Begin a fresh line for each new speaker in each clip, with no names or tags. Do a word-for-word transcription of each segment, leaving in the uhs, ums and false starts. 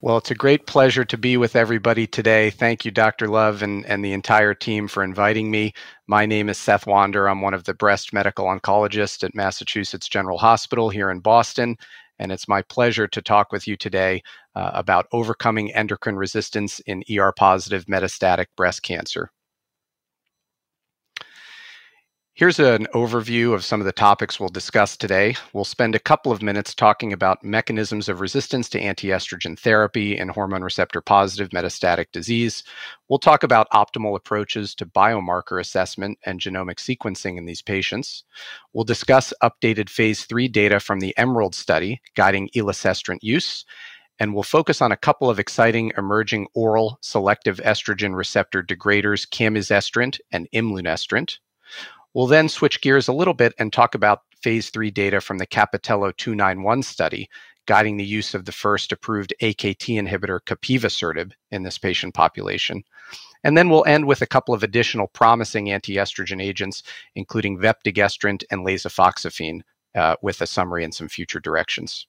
Well, it's a great pleasure to be with everybody today. Thank you, Doctor Love, and, and the entire team for inviting me. My name is Seth Wander. I'm one of the breast medical oncologists at Massachusetts General Hospital here in Boston, and it's my pleasure to talk with you today uh, about overcoming endocrine resistance in E R-positive metastatic breast cancer. Here's an overview of some of the topics we'll discuss today. We'll spend a couple of minutes talking about mechanisms of resistance to anti-estrogen therapy in hormone receptor positive metastatic disease. We'll talk about optimal approaches to biomarker assessment and genomic sequencing in these patients. We'll discuss updated phase three data from the EMERALD study guiding elacestrant use. And we'll focus on a couple of exciting emerging oral selective estrogen receptor degraders, camizestrant and imlunestrant. We'll then switch gears a little bit and talk about phase three data from the CAPItello two ninety-one study, guiding the use of the first approved A K T inhibitor, capivasertib, in this patient population. And then we'll end with a couple of additional promising anti-estrogen agents, including vepdegestrant and lasofoxifene, uh, with a summary and some future directions.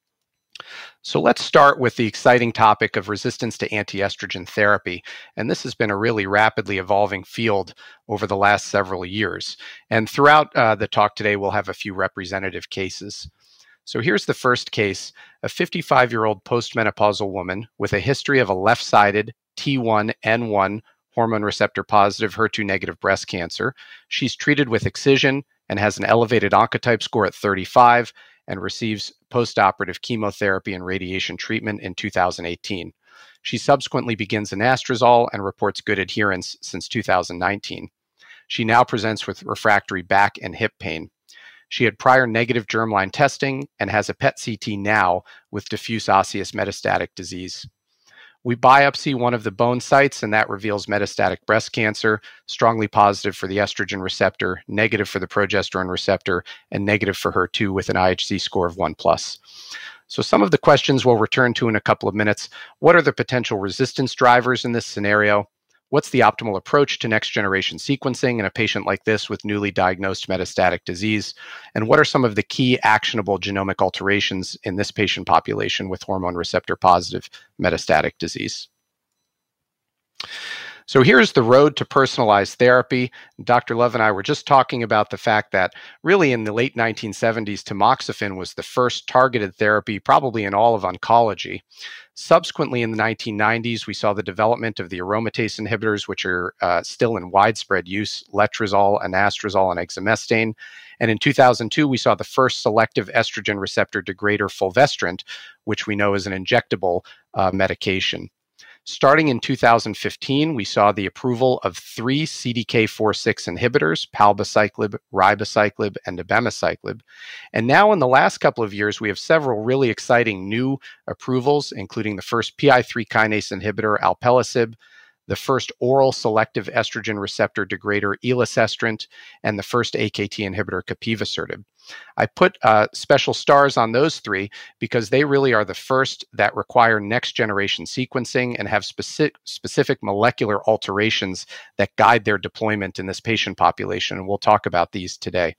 So let's start with the exciting topic of resistance to anti-estrogen therapy. And this has been a really rapidly evolving field over the last several years. And throughout uh, the talk today, we'll have a few representative cases. So here's the first case, a fifty-five-year-old postmenopausal woman with a history of a left-sided T one N one hormone receptor positive H E R two negative breast cancer. She's treated with excision and has an elevated oncotype score at thirty-five, and receives postoperative chemotherapy and radiation treatment in two thousand eighteen. She subsequently begins anastrozole and reports good adherence since two thousand nineteen. She now presents with refractory back and hip pain. She had prior negative germline testing and has a P E T C T now with diffuse osseous metastatic disease. We biopsy one of the bone sites, and that reveals metastatic breast cancer, strongly positive for the estrogen receptor, negative for the progesterone receptor, and negative for H E R two with an I H C score of one plus. So some of the questions we'll return to in a couple of minutes. What are the potential resistance drivers in this scenario? What's the optimal approach to next-generation sequencing in a patient like this with newly diagnosed metastatic disease? And what are some of the key actionable genomic alterations in this patient population with hormone receptor-positive metastatic disease? So here's the road to personalized therapy. Doctor Love and I were just talking about the fact that really in the late nineteen seventies, tamoxifen was the first targeted therapy probably in all of oncology. Subsequently, in the nineteen nineties, we saw the development of the aromatase inhibitors, which are uh, still in widespread use, letrozole, anastrozole, and exemestane. And in two thousand two, we saw the first selective estrogen receptor degrader, fulvestrant, which we know is an injectable uh, medication. Starting in two thousand fifteen, we saw the approval of three C D K four six inhibitors, palbociclib, ribociclib, and abemaciclib. And now in the last couple of years, we have several really exciting new approvals, including the first P I three kinase inhibitor, alpelisib, the first oral selective estrogen receptor degrader, elacestrant, and the first A K T inhibitor, capivasertib. I put uh, special stars on those three because they really are the first that require next-generation sequencing and have specific, specific molecular alterations that guide their deployment in this patient population, and we'll talk about these today.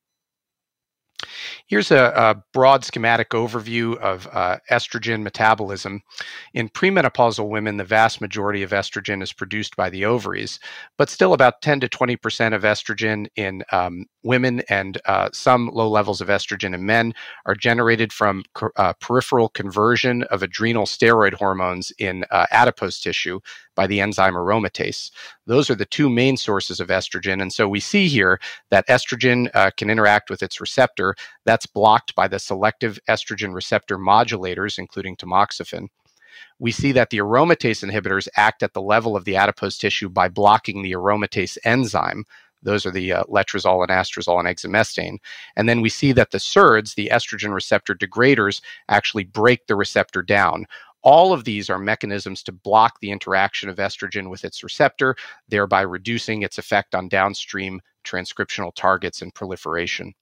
Here's a, a broad schematic overview of uh, estrogen metabolism. In premenopausal women, the vast majority of estrogen is produced by the ovaries, but still about ten to twenty percent of estrogen in um, women and uh, some low levels of estrogen in men are generated from uh, peripheral conversion of adrenal steroid hormones in uh, adipose tissue by the enzyme aromatase. Those are the two main sources of estrogen. And so we see here that estrogen uh, can interact with its receptor. That's blocked by the selective estrogen receptor modulators, including tamoxifen. We see that the aromatase inhibitors act at the level of the adipose tissue by blocking the aromatase enzyme. Those are the uh, letrozole, anastrozole, and exemestane. And then we see that the S E R Ds, the estrogen receptor degraders, actually break the receptor down. All of these are mechanisms to block the interaction of estrogen with its receptor, thereby reducing its effect on downstream transcriptional targets and proliferation.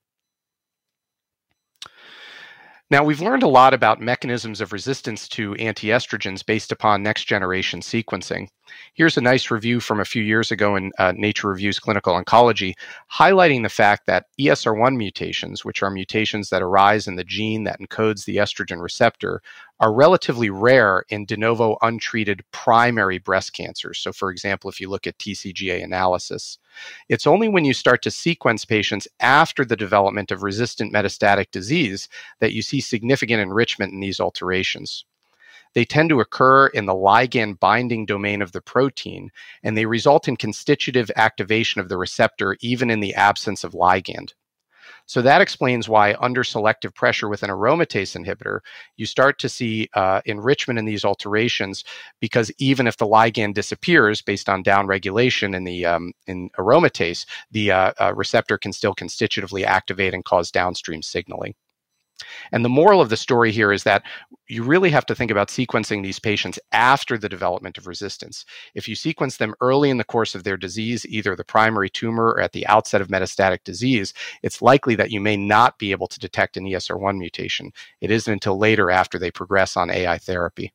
Now, we've learned a lot about mechanisms of resistance to antiestrogens based upon next-generation sequencing. Here's a nice review from a few years ago in uh, Nature Reviews Clinical Oncology, highlighting the fact that E S R one mutations, which are mutations that arise in the gene that encodes the estrogen receptor, are relatively rare in de novo untreated primary breast cancers. So for example, if you look at T C G A analysis, it's only when you start to sequence patients after the development of resistant metastatic disease that you see significant enrichment in these alterations. They tend to occur in the ligand binding domain of the protein, and they result in constitutive activation of the receptor even in the absence of ligand. So that explains why under selective pressure with an aromatase inhibitor, you start to see uh, enrichment in these alterations, because even if the ligand disappears based on downregulation in the um, in aromatase, the uh, uh, receptor can still constitutively activate and cause downstream signaling. And the moral of the story here is that you really have to think about sequencing these patients after the development of resistance. If you sequence them early in the course of their disease, either the primary tumor or at the outset of metastatic disease, it's likely that you may not be able to detect an E S R one mutation. It isn't until later after they progress on A I therapy.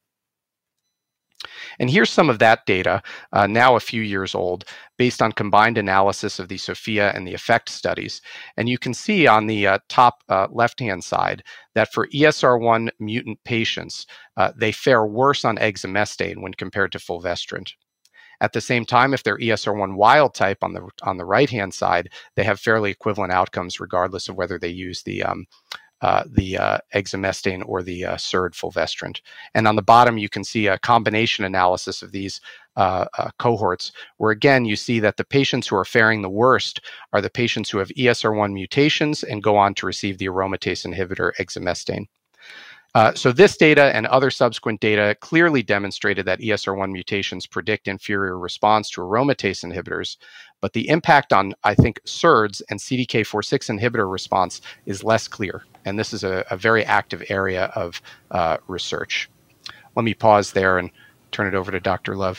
And here's some of that data, uh, now a few years old, based on combined analysis of the SOPHIA and the EFFECT studies. And you can see on the uh, top uh, left-hand side that for E S R one mutant patients, uh, they fare worse on exemestane when compared to fulvestrant. At the same time, if they're E S R one wild type on the on the right-hand side, they have fairly equivalent outcomes regardless of whether they use the um, Uh, the uh, exemestane or the uh, S E R D fulvestrant. And on the bottom, you can see a combination analysis of these uh, uh, cohorts, where again, you see that the patients who are faring the worst are the patients who have E S R one mutations and go on to receive the aromatase inhibitor exemestane. Uh, so this data and other subsequent data clearly demonstrated that E S R one mutations predict inferior response to aromatase inhibitors, but the impact on, I think, S E R Ds and C D K four six inhibitor response is less clear. And this is a, a very active area of uh, research. Let me pause there and turn it over to Doctor Love.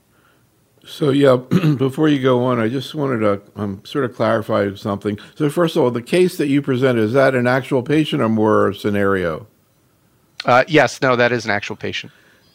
So yeah, before you go on, I just wanted to um, sort of clarify something. So first of all, the case that you presented, is that an actual patient or more a scenario?
Uh, yes, no, that is an actual patient.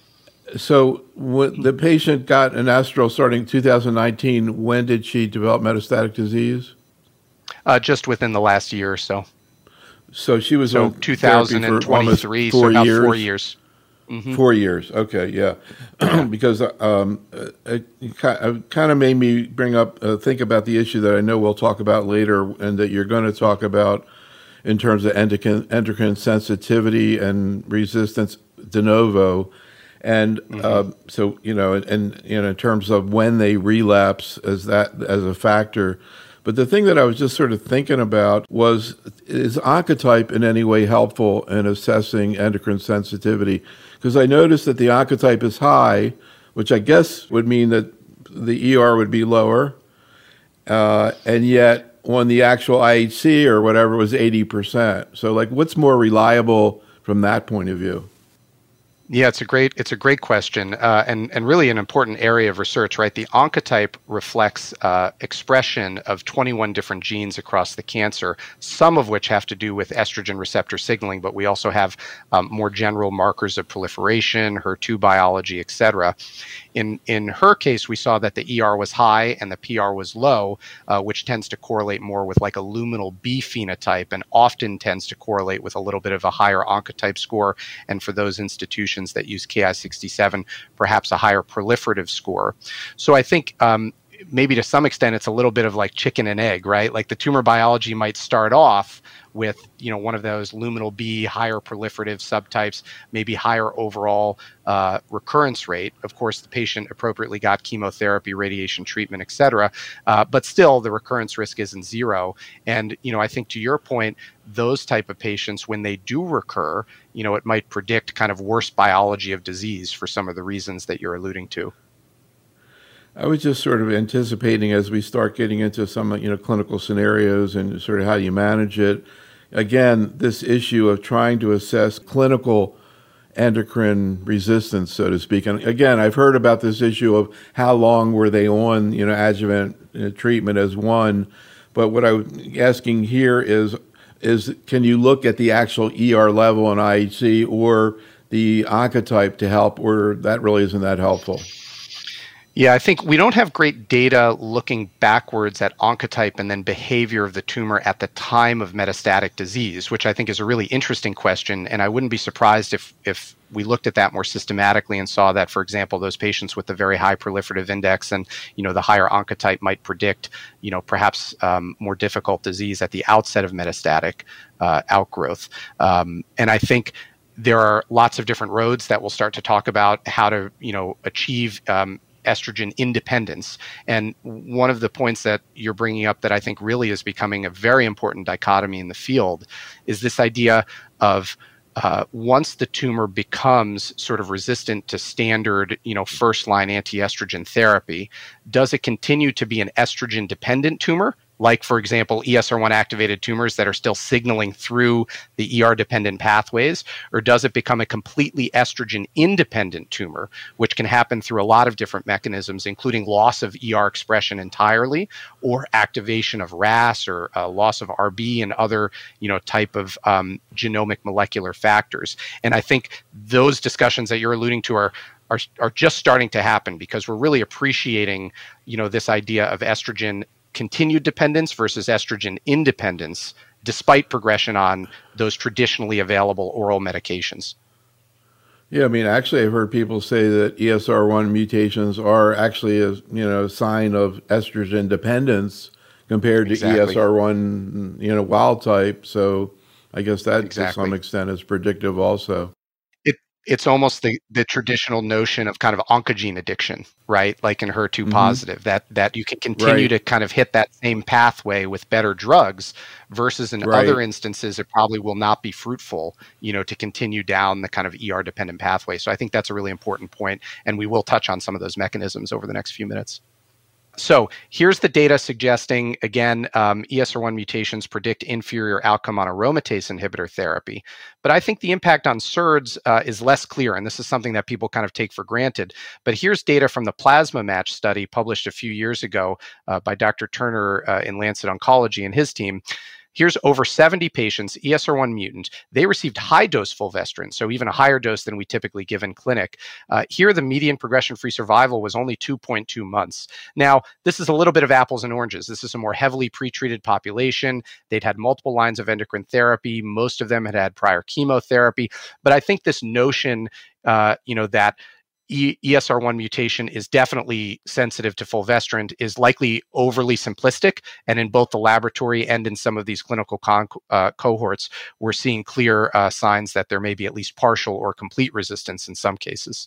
So when the patient got an estrol starting two thousand nineteen, when did she develop metastatic disease?
Uh, just within the last year or so.
So she was
so
on
two thousand twenty-three, so about
years.
four years. Mm-hmm.
Four years, okay, yeah. Because um, it, it kind of made me bring up, uh, think about the issue that I know we'll talk about later and that you're going to talk about in terms of endocrine, endocrine sensitivity and resistance de novo. And mm-hmm. uh, so, you know, and, you know, in terms of when they relapse as that as a factor. But the thing that I was just sort of thinking about was, is Oncotype in any way helpful in assessing endocrine sensitivity? Because I noticed that the Oncotype is high, which I guess would mean that the E R would be lower, uh, and yet on the actual I H C or whatever was eighty percent. So, like, what's more reliable from that point of view?
Yeah, it's a great it's a great question, uh, and and really an important area of research, right? The Oncotype reflects uh, expression of twenty-one different genes across the cancer, some of which have to do with estrogen receptor signaling, but we also have um, more general markers of proliferation, H E R two biology, et cetera. In in her case, we saw that the E R was high and the P R was low, uh, which tends to correlate more with like a luminal B phenotype, and often tends to correlate with a little bit of a higher Oncotype score, and for those institutions that use Ki sixty-seven, perhaps a higher proliferative score. So I think um, maybe to some extent it's a little bit of like chicken and egg, right? Like the tumor biology might start off with, you know, one of those luminal B, higher proliferative subtypes, maybe higher overall uh, recurrence rate. Of course, the patient appropriately got chemotherapy, radiation treatment, et cetera. Uh, but still, the recurrence risk isn't zero. And, you know, I think to your point, those type of patients, when they do recur, you know, it might predict kind of worse biology of disease for some of the reasons that you're alluding to.
I was just sort of anticipating as we start getting into some, you know, clinical scenarios and sort of how you manage it. Again, this issue of trying to assess clinical endocrine resistance, so to speak. And again, I've heard about this issue of how long were they on, you know, adjuvant uh, treatment as one. But what I'm asking here is, is can you look at the actual E R level in I H C or the Oncotype to help, or that really isn't that helpful?
Yeah, I think we don't have great data looking backwards at oncotype and then behavior of the tumor at the time of metastatic disease, which I think is a really interesting question. And I wouldn't be surprised if if we looked at that more systematically and saw that, for example, those patients with the very high proliferative index and, you know, the higher oncotype might predict, you know, perhaps um, more difficult disease at the outset of metastatic uh, outgrowth. Um, and I think there are lots of different roads that we'll start to talk about how to, you know, achieve um, estrogen independence. And one of the points that you're bringing up that I think really is becoming a very important dichotomy in the field is this idea of uh, once the tumor becomes sort of resistant to standard, you know, first-line anti-estrogen therapy, does it continue to be an estrogen-dependent tumor? Like, for example, E S R one activated tumors that are still signaling through the E R-dependent pathways, or does it become a completely estrogen-independent tumor, which can happen through a lot of different mechanisms, including loss of E R expression entirely, or activation of R A S, or uh, loss of R B and other, you know, type of um, genomic molecular factors. And I think those discussions that you're alluding to are are, are just starting to happen because we're really appreciating, you know, this idea of estrogen continued dependence versus estrogen independence, despite progression on those traditionally available oral medications.
Yeah, I mean, actually, I've heard people say that E S R one mutations are actually a you know sign of estrogen dependence compared to exactly. E S R one, you know, wild type. So I guess that exactly. to some extent is predictive also.
It's almost the, the traditional notion of kind of oncogene addiction, right? Like in H E R two mm-hmm. positive, that that you can continue right. to kind of hit that same pathway with better drugs versus in right. other instances, it probably will not be fruitful, you know, to continue down the kind of E R dependent pathway. So I think that's a really important point, and we will touch on some of those mechanisms over the next few minutes. So here's the data suggesting, again, um, E S R one mutations predict inferior outcome on aromatase inhibitor therapy. But I think the impact on S E R Ds uh, is less clear, and this is something that people kind of take for granted. But here's data from the Plasma Match study published a few years ago uh, by Doctor Turner uh, in Lancet Oncology and his team. Here's over seventy patients, E S R one mutant. They received high-dose fulvestrant, so even a higher dose than we typically give in clinic. Uh, here, the median progression-free survival was only two point two months. Now, this is a little bit of apples and oranges. This is a more heavily pretreated population. They'd had multiple lines of endocrine therapy. Most of them had had prior chemotherapy. But I think this notion, uh, you know, that E S R one mutation is definitely sensitive to fulvestrant is likely overly simplistic. And in both the laboratory and in some of these clinical con uh, cohorts, we're seeing clear uh, signs that there may be at least partial or complete resistance in some cases.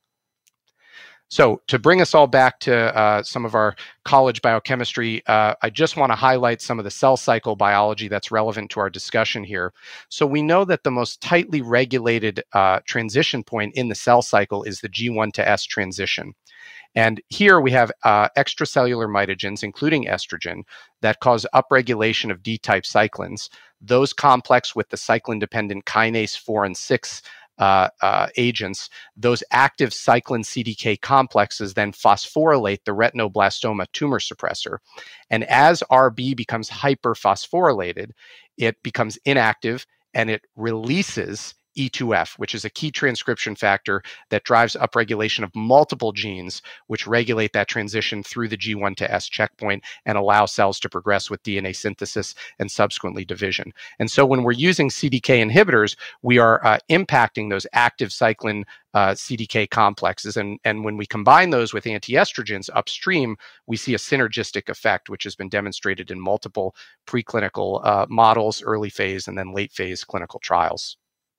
So to bring us all back to uh, some of our college biochemistry, uh, I just want to highlight some of the cell cycle biology that's relevant to our discussion here. So we know that the most tightly regulated uh, transition point in the cell cycle is the G one to S transition. And here we have uh, extracellular mitogens, including estrogen, that cause upregulation of D-type cyclins. Those complex with the cyclin-dependent kinase four and six Uh, uh, agents, those active cyclin C D K complexes then phosphorylate the retinoblastoma tumor suppressor. And as R B becomes hyperphosphorylated, it becomes inactive and it releases E two F, which is a key transcription factor that drives upregulation of multiple genes, which regulate that transition through the G one to S checkpoint and allow cells to progress with D N A synthesis and subsequently division. And so when we're using C D K inhibitors, we are uh, impacting those active cyclin uh, C D K complexes. And, and when we combine those with antiestrogens upstream, we see a synergistic effect, which has been demonstrated in multiple preclinical uh, models, early phase, and then late phase clinical trials.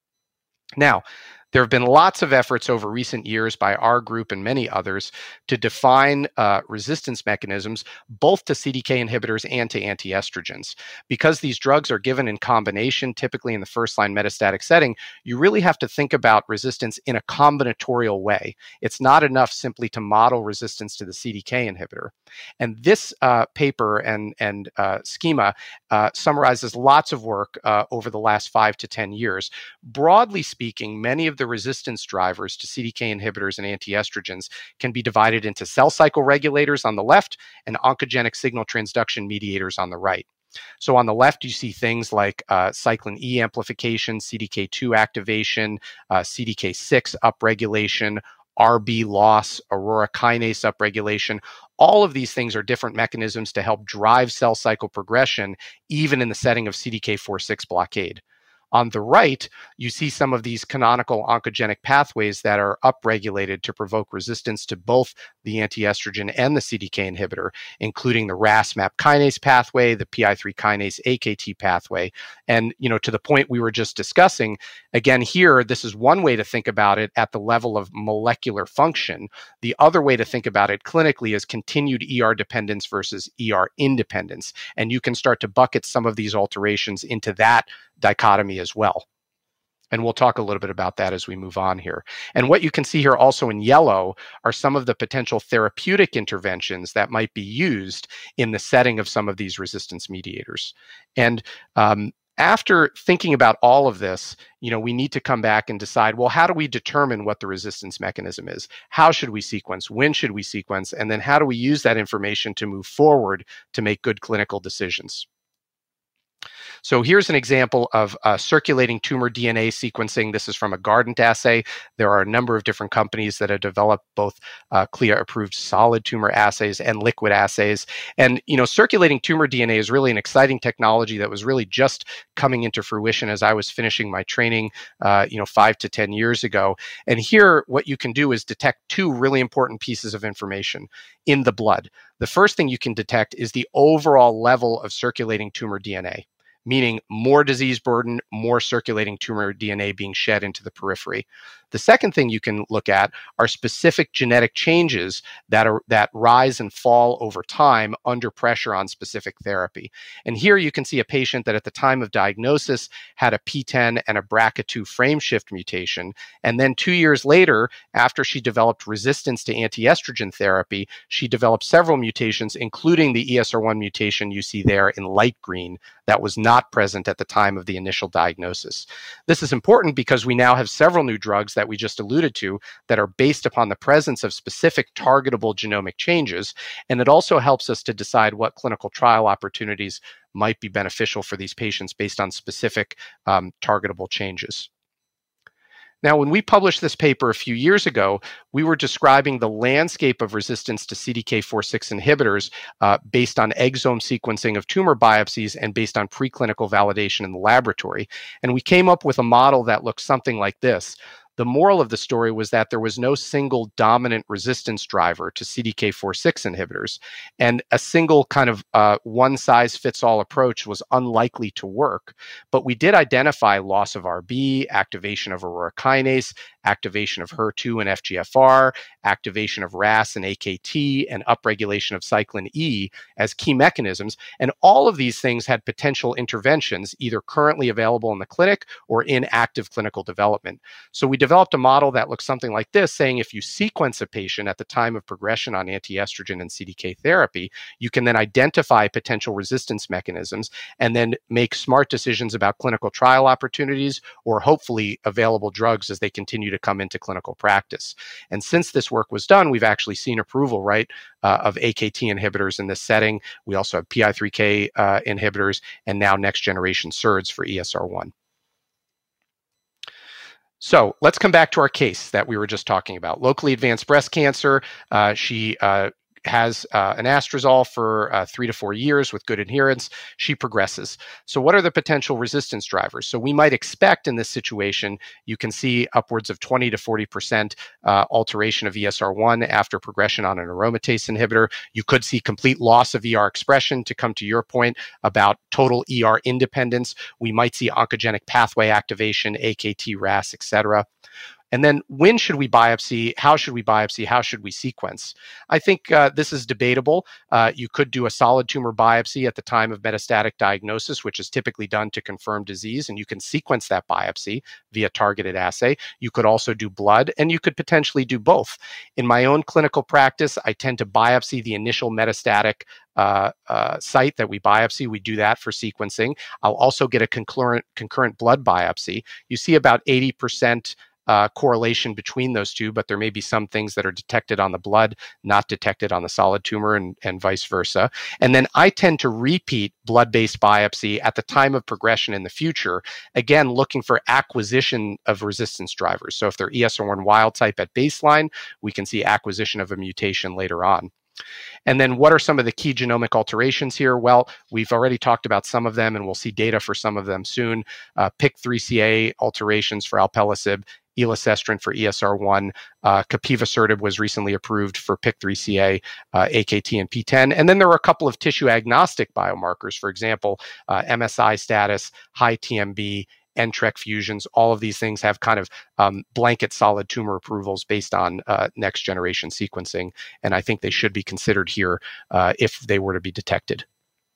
Now, there have been lots of efforts over recent years by our group and many others to define uh, resistance mechanisms, both to C D K inhibitors and to antiestrogens. Because these drugs are given in combination, typically in the first-line metastatic setting, you really have to think about resistance in a combinatorial way. It's not enough simply to model resistance to the C D K inhibitor. And this uh, paper and, and uh, schema uh, summarizes lots of work uh, over the last five to ten years. Broadly speaking, many of the resistance drivers to C D K inhibitors and antiestrogens can be divided into cell cycle regulators on the left and oncogenic signal transduction mediators on the right. So on the left, you see things like uh, cyclin E amplification, C D K two activation, uh, C D K six upregulation, R B loss, aurora kinase upregulation. All of these things are different mechanisms to help drive cell cycle progression, even in the setting of C D K four six blockade. On the right, you see some of these canonical oncogenic pathways that are upregulated to provoke resistance to both the anti-estrogen and the C D K inhibitor, including the RAS MAP kinase pathway, the P I three kinase A K T pathway. And, you know, to the point we were just discussing, again, here, this is one way to think about it at the level of molecular function. The other way to think about it clinically is continued E R dependence versus E R independence. And you can start to bucket some of these alterations into that dichotomy as well. And we'll talk a little bit about that as we move on here. And what you can see here also in yellow are some of the potential therapeutic interventions that might be used in the setting of some of these resistance mediators. And um, after thinking about all of this, you know, we need to come back and decide, well, how do we determine what the resistance mechanism is? How should we sequence? When should we sequence? And then how do we use that information to move forward to make good clinical decisions? So here's an example of uh, circulating tumor D N A sequencing. This is from a Guardant assay. There are a number of different companies that have developed both uh, C L I A-approved solid tumor assays and liquid assays. And, you know, circulating tumor D N A is really an exciting technology that was really just coming into fruition as I was finishing my training, uh, you know, five to ten years ago. And here, what you can do is detect two really important pieces of information in the blood. The first thing you can detect is the overall level of circulating tumor D N A, meaning more disease burden, more circulating tumor D N A being shed into the periphery. The second thing you can look at are specific genetic changes that are that rise and fall over time under pressure on specific therapy. And here you can see a patient that at the time of diagnosis had a P ten and a B R C A two frameshift mutation. And then two years later, after she developed resistance to anti-estrogen therapy, she developed several mutations, including the E S R one mutation you see there in light green that was not present at the time of the initial diagnosis. This is important because we now have several new drugs that we just alluded to that are based upon the presence of specific targetable genomic changes. And it also helps us to decide what clinical trial opportunities might be beneficial for these patients based on specific um, targetable changes. Now, when we published this paper a few years ago, we were describing the landscape of resistance to C D K four six inhibitors uh, based on exome sequencing of tumor biopsies and based on preclinical validation in the laboratory. And we came up with a model that looks something like this. The moral of the story was that there was no single dominant resistance driver to C D K four six inhibitors, and a single kind of uh, one-size-fits-all approach was unlikely to work. But we did identify loss of R B, activation of aurora kinase, activation of H E R two and F G F R, activation of RAS and A K T, and upregulation of cyclin E as key mechanisms. And all of these things had potential interventions, either currently available in the clinic or in active clinical development. So we developed a model that looks something like this, saying if you sequence a patient at the time of progression on anti-estrogen and C D K therapy, you can then identify potential resistance mechanisms and then make smart decisions about clinical trial opportunities or hopefully available drugs as they continue to come into clinical practice. And since this work was done, we've actually seen approval, right, uh, of A K T inhibitors in this setting. We also have P I three K uh, inhibitors and now next generation S E R Ds for E S R one. So let's come back to our case that we were just talking about. Locally advanced breast cancer. Uh, she uh, has uh, an anastrozole for uh, three to four years with good adherence. She progresses. So what are the potential resistance drivers? So we might expect in this situation, you can see upwards of twenty to forty percent uh, alteration of E S R one after progression on an aromatase inhibitor. You could see complete loss of E R expression. To come to your point about total E R independence, we might see oncogenic pathway activation, A K T, RAS, et cetera. And then when should we biopsy? How should we biopsy? How should we sequence? I think uh, this is debatable. Uh, you could do a solid tumor biopsy at the time of metastatic diagnosis, which is typically done to confirm disease, and you can sequence that biopsy via targeted assay. You could also do blood, and you could potentially do both. In my own clinical practice, I tend to biopsy the initial metastatic Uh, uh, site that we biopsy. We do that for sequencing. I'll also get a concurrent concurrent blood biopsy. You see about eighty percent uh, correlation between those two, but there may be some things that are detected on the blood, not detected on the solid tumor, and, and vice versa. And then I tend to repeat blood-based biopsy at the time of progression in the future, again, looking for acquisition of resistance drivers. So if they're E S R one wild type at baseline, we can see acquisition of a mutation later on. And then what are some of the key genomic alterations here? Well, we've already talked about some of them, and we'll see data for some of them soon. Uh, P I K three C A alterations for alpelisib, elacestrant for E S R one, uh, capivasertib was recently approved for P I K three C A, uh, A K T, and P ten. And then there were a couple of tissue agnostic biomarkers, for example, uh, M S I status, high T M B, N T R E C fusions. All of these things have kind of um, blanket solid tumor approvals based on uh, next generation sequencing. And I think they should be considered here uh, if they were to be detected.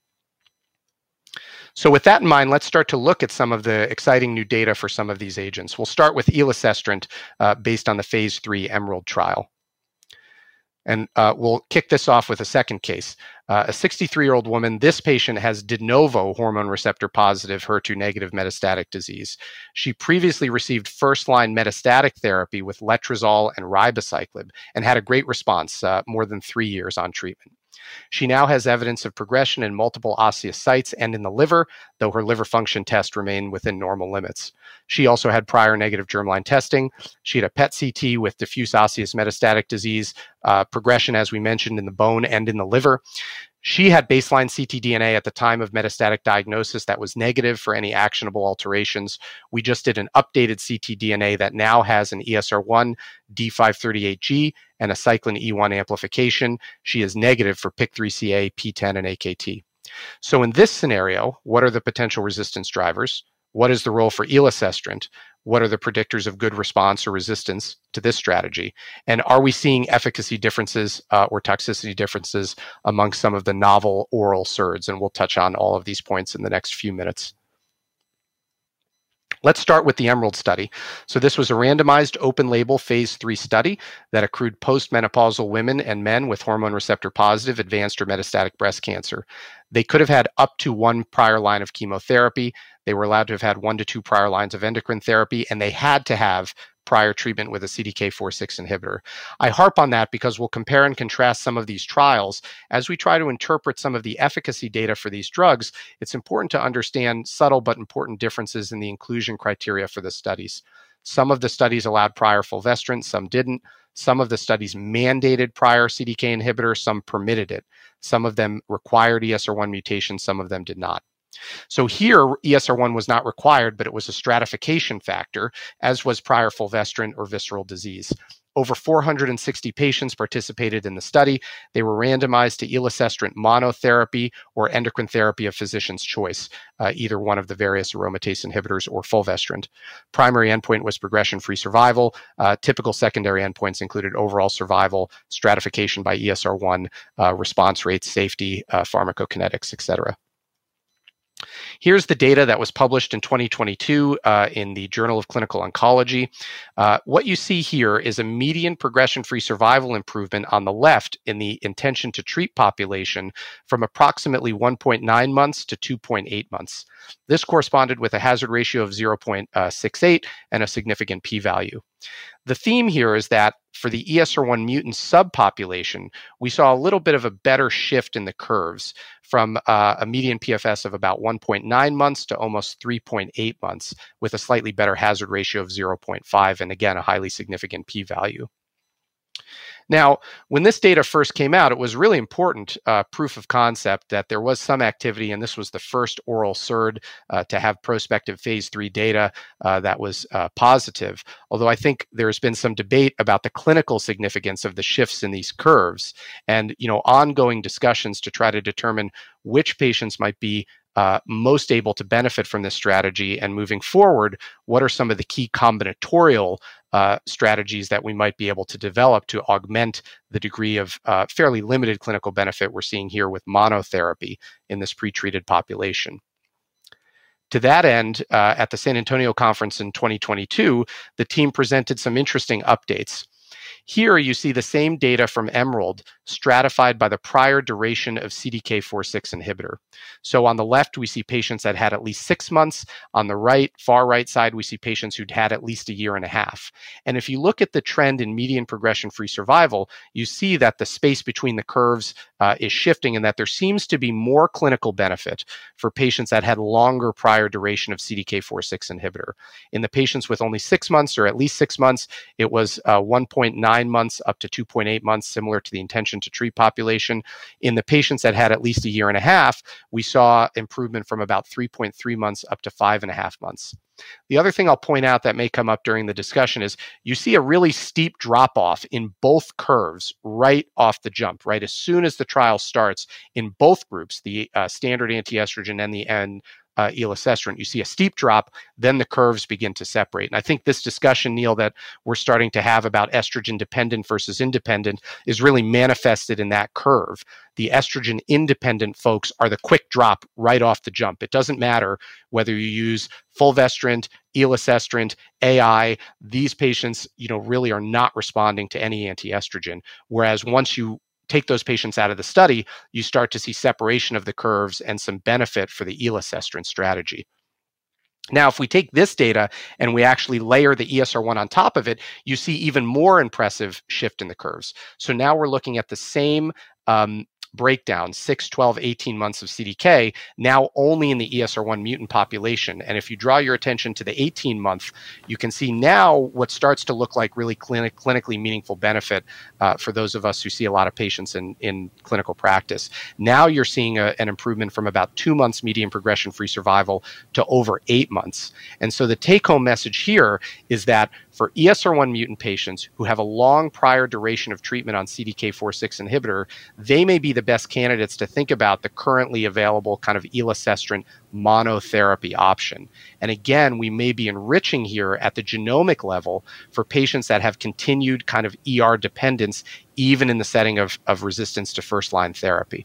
So with that in mind, let's start to look at some of the exciting new data for some of these agents. We'll start with elacestrant uh, based on the phase three EMERALD trial. And uh, we'll kick this off with a second case. Uh, a sixty-three-year-old woman, this patient has de novo hormone receptor positive H E R two negative metastatic disease. She previously received first-line metastatic therapy with letrozole and ribociclib and had a great response, uh, more than three years on treatment. She now has evidence of progression in multiple osseous sites and in the liver, though her liver function test remained within normal limits. She also had prior negative germline testing. She had a P E T C T with diffuse osseous metastatic disease, uh, progression, as we mentioned, in the bone and in the liver. She had baseline ctDNA at the time of metastatic diagnosis that was negative for any actionable alterations. We just did an updated ctDNA that now has an E S R one, D five thirty-eight G, and a cyclin E one amplification. She is negative for P I K three C A, P ten, and A K T. So in this scenario, what are the potential resistance drivers? What is the role for elacestrant? What are the predictors of good response or resistance to this strategy? And are we seeing efficacy differences uh, or toxicity differences among some of the novel oral S E R Ds? And we'll touch on all of these points in the next few minutes. Let's start with the EMERALD study. So this was a randomized open-label phase three study that accrued postmenopausal women and men with hormone receptor positive advanced or metastatic breast cancer. They could have had up to one prior line of chemotherapy. They were allowed to have had one to two prior lines of endocrine therapy, and they had to have prior treatment with a C D K four six inhibitor. I harp on that because we'll compare and contrast some of these trials. As we try to interpret some of the efficacy data for these drugs, it's important to understand subtle but important differences in the inclusion criteria for the studies. Some of the studies allowed prior fulvestrant, some didn't. Some of the studies mandated prior C D K inhibitor, some permitted it. Some of them required E S R one mutations, some of them did not. So here, E S R one was not required, but it was a stratification factor, as was prior fulvestrant or visceral disease. Over four hundred sixty patients participated in the study. They were randomized to elacestrant monotherapy or endocrine therapy of physician's choice, uh, either one of the various aromatase inhibitors or fulvestrant. Primary endpoint was progression-free survival. Uh, typical secondary endpoints included overall survival, stratification by E S R one, uh, response rates, safety, uh, pharmacokinetics, et cetera. Here's the data that was published in twenty twenty-two uh, in the Journal of Clinical Oncology. Uh, what you see here is a median progression-free survival improvement on the left in the intention to treat population from approximately one point nine months to two point eight months. This corresponded with a hazard ratio of zero point six eight and a significant p-value. The theme here is that for the E S R one mutant subpopulation, we saw a little bit of a better shift in the curves from uh, a median P F S of about one point nine months to almost three point eight months, with a slightly better hazard ratio of zero point five, and again, a highly significant p-value. Now, when this data first came out, it was really important uh, proof of concept that there was some activity, and this was the first oral S E R D uh, to have prospective phase three data uh, that was uh, positive. Although I think there's been some debate about the clinical significance of the shifts in these curves, and you know, ongoing discussions to try to determine which patients might be Uh, most able to benefit from this strategy, and moving forward, what are some of the key combinatorial uh, strategies that we might be able to develop to augment the degree of uh, fairly limited clinical benefit we're seeing here with monotherapy in this pretreated population. To that end, uh, at the San Antonio conference in twenty twenty-two, the team presented some interesting updates. Here you see the same data from EMERALD stratified by the prior duration of C D K four six inhibitor. So on the left, we see patients that had at least six months. On the right, far right side, we see patients who'd had at least a year and a half. And if you look at the trend in median progression-free survival, you see that the space between the curves uh, is shifting and that there seems to be more clinical benefit for patients that had longer prior duration of C D K four six inhibitor. In the patients with only six months or at least six months, it was uh, one point nine months up to two point eight months, similar to the intention to treat population. In the patients that had at least a year and a half, we saw improvement from about three point three months up to five and a half months. The other thing I'll point out that may come up during the discussion is you see a really steep drop off in both curves right off the jump, right? As soon as the trial starts in both groups, the uh, standard anti-estrogen and the and Uh, elacestrant, you see a steep drop, then the curves begin to separate. And I think this discussion, Neil, that we're starting to have about estrogen dependent versus independent is really manifested in that curve. The estrogen independent folks are the quick drop right off the jump. It doesn't matter whether you use fulvestrant, elacestrant, A I, these patients, you know, really are not responding to any anti-estrogen. Whereas once you take those patients out of the study, you start to see separation of the curves and some benefit for the elacestrant strategy. Now, if we take this data and we actually layer the E S R one on top of it, you see even more impressive shift in the curves. So now we're looking at the same um, breakdown, six, twelve, eighteen months of C D K, now only in the E S R one mutant population. And if you draw your attention to the eighteen month, you can see now what starts to look like really clinic, clinically meaningful benefit uh, for those of us who see a lot of patients in, in clinical practice. Now you're seeing a, an improvement from about two months median progression-free survival to over eight months. And so the take-home message here is that for E S R one mutant patients who have a long prior duration of treatment on C D K four six inhibitor, they may be the best candidates to think about the currently available kind of elacestrant monotherapy option. And again, we may be enriching here at the genomic level for patients that have continued kind of E R dependence, even in the setting of, of resistance to first-line therapy.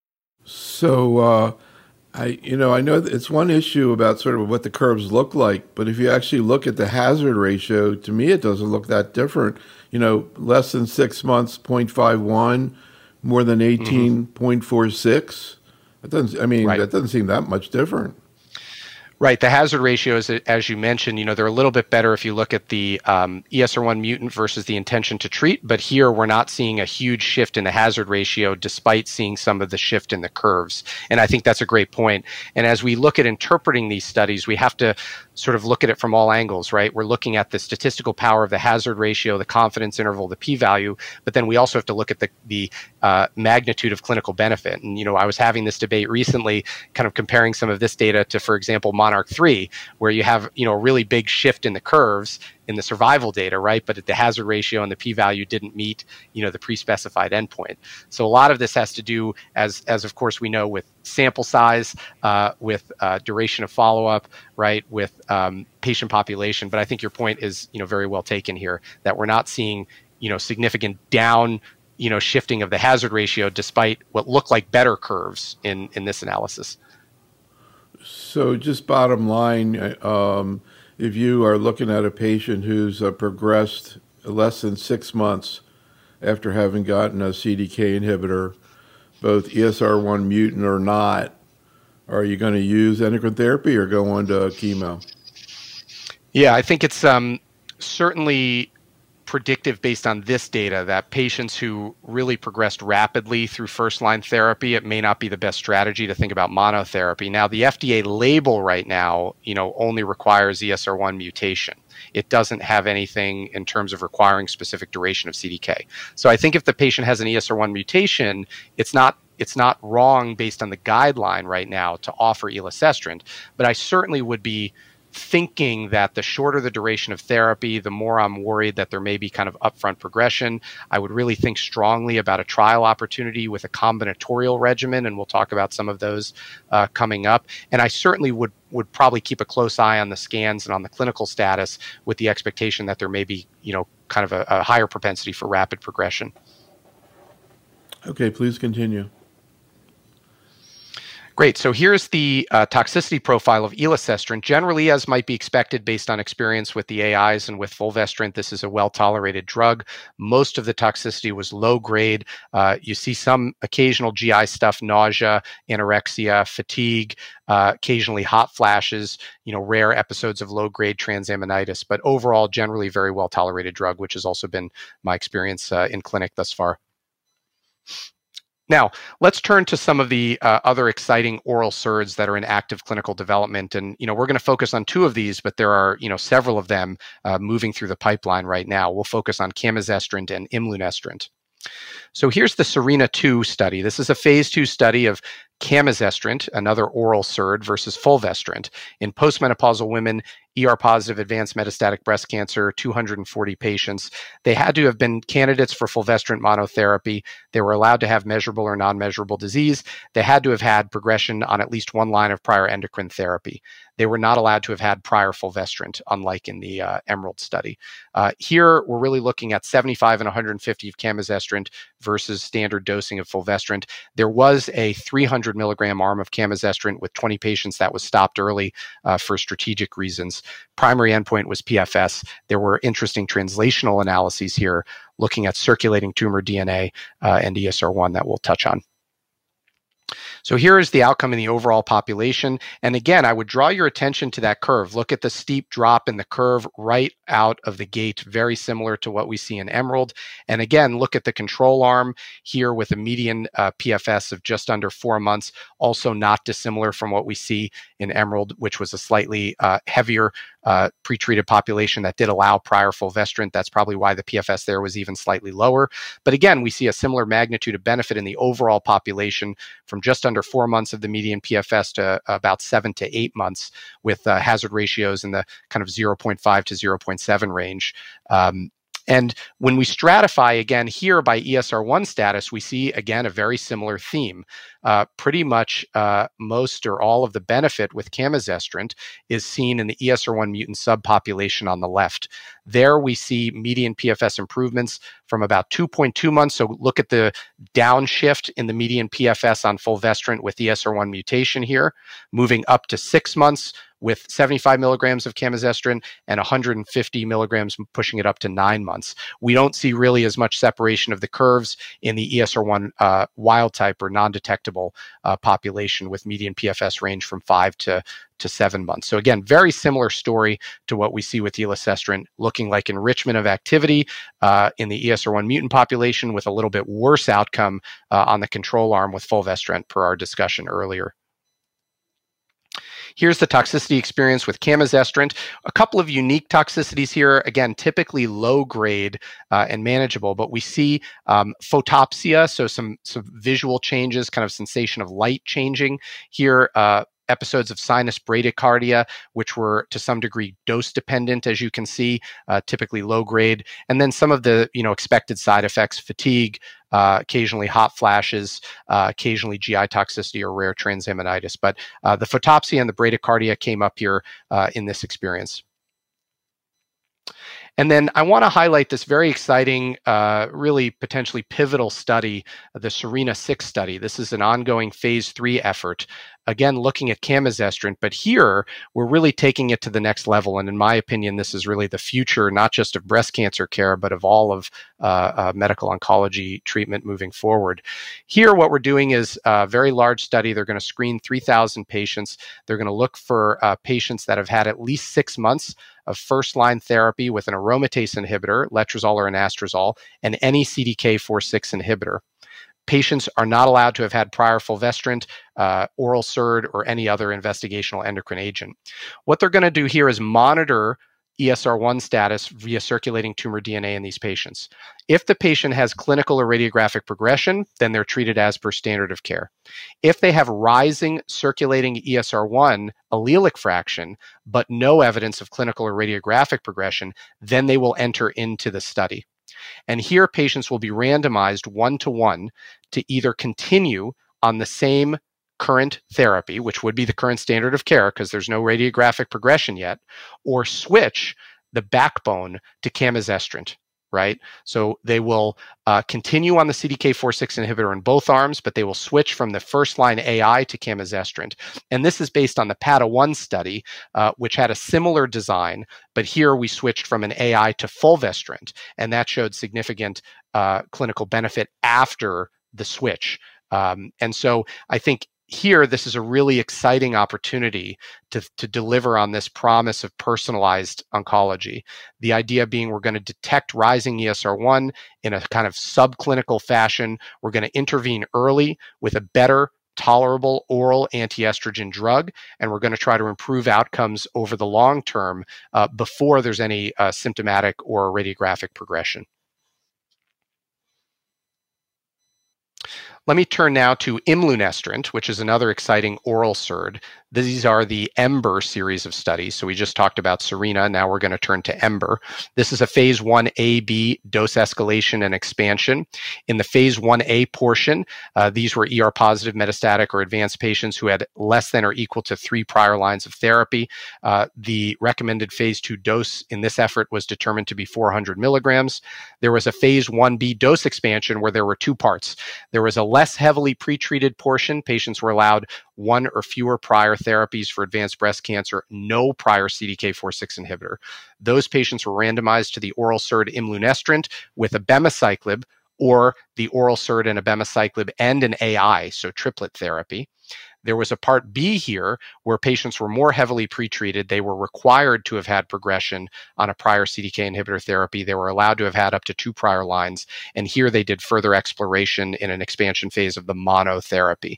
So, uh, I, you know, I know that it's one issue about sort of what the curves look like, but if you actually look at the hazard ratio, to me, it doesn't look that different. You know, less than six months, zero point five one, more than eighteen, zero point four six. That doesn't, I mean, right. That doesn't seem that much different.
Right. The hazard ratios, as you mentioned, you know, they're a little bit better if you look at the um, E S R one mutant versus the intention to treat. But here we're not seeing a huge shift in the hazard ratio despite seeing some of the shift in the curves. And I think that's a great point. And as we look at interpreting these studies, we have to sort of look at it from all angles, right? We're looking at the statistical power of the hazard ratio, the confidence interval, the p-value, but then we also have to look at the, the uh, magnitude of clinical benefit. And, you know, I was having this debate recently, kind of comparing some of this data to, for example, MONARCH three, where you have, you know, a really big shift in the curves in the survival data, right? But the hazard ratio and the p-value didn't meet, you know, the pre-specified endpoint. So a lot of this has to do, as, as of course we know, with sample size, uh, with uh, duration of follow-up, right, with um, patient population. But I think your point is, you know, very well taken here, that we're not seeing, you know, significant down, you know, shifting of the hazard ratio despite what look like better curves in, in this analysis.
So just bottom line, um, if you are looking at a patient who's uh, progressed less than six months after having gotten a C D K inhibitor, both E S R one mutant or not, are you going to use endocrine therapy or go on to chemo?
Yeah, I think it's um, certainly predictive based on this data that patients who really progressed rapidly through first-line therapy, it may not be the best strategy to think about monotherapy. Now, the F D A label right now, you know, only requires E S R one mutation. It doesn't have anything in terms of requiring specific duration of C D K. So I think if the patient has an E S R one mutation, it's not it's not wrong based on the guideline right now to offer elacestrant, but I certainly would be thinking that the shorter the duration of therapy, the more I'm worried that there may be kind of upfront progression. I would really think strongly about a trial opportunity with a combinatorial regimen, and we'll talk about some of those uh, coming up. And I certainly would would probably keep a close eye on the scans and on the clinical status with the expectation that there may be, you know, kind of a, a higher propensity for rapid progression.
Okay, please continue.
Great. So here's the uh, toxicity profile of elacestrant. Generally, as might be expected based on experience with the A Is and with fulvestrant, this is a well-tolerated drug. Most of the toxicity was low grade. Uh, you see some occasional G I stuff, nausea, anorexia, fatigue, uh, occasionally hot flashes, you know, rare episodes of low-grade transaminitis, but overall, generally very well-tolerated drug, which has also been my experience uh, in clinic thus far. Now, let's turn to some of the uh, other exciting oral S E R Ds that are in active clinical development. And, you know, we're going to focus on two of these, but there are, you know, several of them uh, moving through the pipeline right now. We'll focus on camizestrant and imlunestrant. So here's the SERENA two study. This is a phase two study of camizestrant, another oral S E R D, versus fulvestrant in postmenopausal women, E R-positive advanced metastatic breast cancer, two hundred forty patients. They had to have been candidates for fulvestrant monotherapy. They were allowed to have measurable or non-measurable disease. They had to have had progression on at least one line of prior endocrine therapy. They were not allowed to have had prior fulvestrant, unlike in the uh, EMERALD study. Uh, here, we're really looking at seventy-five and one hundred fifty of camizestrant versus standard dosing of fulvestrant. There was a three hundred milligram arm of camizestrant with twenty patients that was stopped early uh, for strategic reasons. Primary endpoint was P F S. There were interesting translational analyses here looking at circulating tumor D N A uh, and E S R one that we'll touch on. So here is the outcome in the overall population. And again, I would draw your attention to that curve. Look at the steep drop in the curve right out of the gate, very similar to what we see in EMERALD. And again, look at the control arm here with a median uh, P F S of just under four months, also not dissimilar from what we see in EMERALD, which was a slightly uh, heavier uh, pretreated population that did allow prior fulvestrant. That's probably why the P F S there was even slightly lower. But again, we see a similar magnitude of benefit in the overall population from just under four months of the median P F S to about seven to eight months with uh, hazard ratios in the kind of zero point five to zero point seven range. Um, And when we stratify again here by E S R one status, we see again a very similar theme. Uh, pretty much uh, most or all of the benefit with camizestrant is seen in the E S R one mutant subpopulation on the left. There we see median P F S improvements from about two point two months. So look at the downshift in the median P F S on fulvestrant with E S R one mutation here, moving up to six months with seventy-five milligrams of camizestrant and one hundred fifty milligrams, pushing it up to nine months. We don't see really as much separation of the curves in the E S R one uh, wild type or non-detectable uh, population with median P F S range from five to, to seven months. So again, very similar story to what we see with elacestrant, looking like enrichment of activity uh, in the E S R one mutant population with a little bit worse outcome uh, on the control arm with fulvestrant per our discussion earlier. Here's the toxicity experience with camizestrant. A couple of unique toxicities here, again, typically low grade uh, and manageable, but we see um, photopsia, so some, some visual changes, kind of sensation of light changing here, uh, episodes of sinus bradycardia, which were to some degree dose dependent, as you can see, uh, typically low grade, and then some of the you know expected side effects, fatigue, uh, occasionally hot flashes, uh, occasionally G I toxicity or rare transaminitis. But uh, the photopsia and the bradycardia came up here uh, in this experience. And then I want to highlight this very exciting, uh, really potentially pivotal study, the SERENA six study. This is an ongoing phase three effort, again, looking at camizestrant, but here we're really taking it to the next level. And in my opinion, this is really the future, not just of breast cancer care, but of all of uh, uh, medical oncology treatment moving forward. Here, what we're doing is a very large study. They're going to screen three thousand patients. They're going to look for uh, patients that have had at least six months of first-line therapy with an aromatase inhibitor, letrozole or anastrozole, and any C D K four six inhibitor. Patients are not allowed to have had prior fulvestrant, uh, oral S E R D, or any other investigational endocrine agent. What they're going to do here is monitor E S R one status via circulating tumor D N A in these patients. If the patient has clinical or radiographic progression, then they're treated as per standard of care. If they have rising circulating E S R one allelic fraction, but no evidence of clinical or radiographic progression, then they will enter into the study. And here patients will be randomized one-to-one to either continue on the same current therapy, which would be the current standard of care because there's no radiographic progression yet, or switch the backbone to camizestrant. right? So they will uh, continue on the C D K four six inhibitor in both arms, but they will switch from the first-line A I to camizestrant. And this is based on the P A D A one study, uh, which had a similar design, but here we switched from an A I to fulvestrant, and that showed significant uh, clinical benefit after the switch. Um, and so I think here, this is a really exciting opportunity to, to deliver on this promise of personalized oncology. The idea being we're going to detect rising E S R one in a kind of subclinical fashion. We're going to intervene early with a better tolerable oral anti-estrogen drug, and we're going to try to improve outcomes over the long term uh, before there's any uh, symptomatic or radiographic progression. Let me turn now to imlunestrant, which is another exciting oral S E R D. These are the EMBER series of studies. So we just talked about SERENA. Now we're going to turn to EMBER. This is a phase one A B dose escalation and expansion. In the phase one A portion, uh, these were E R positive metastatic or advanced patients who had less than or equal to three prior lines of therapy. Uh, the recommended phase two dose in this effort was determined to be four hundred milligrams. There was a phase one B dose expansion where there were two parts. There was a less heavily pretreated portion. Patients were allowed one or fewer prior therapies for advanced breast cancer, no prior C D K four six inhibitor. Those patients were randomized to the oral S E R D imlunestrant with abemaciclib, or the oral S E R D and abemaciclib and an A I, so triplet therapy. There was a part B here where patients were more heavily pretreated. They were required to have had progression on a prior C D K inhibitor therapy. They were allowed to have had up to two prior lines. And here they did further exploration in an expansion phase of the monotherapy.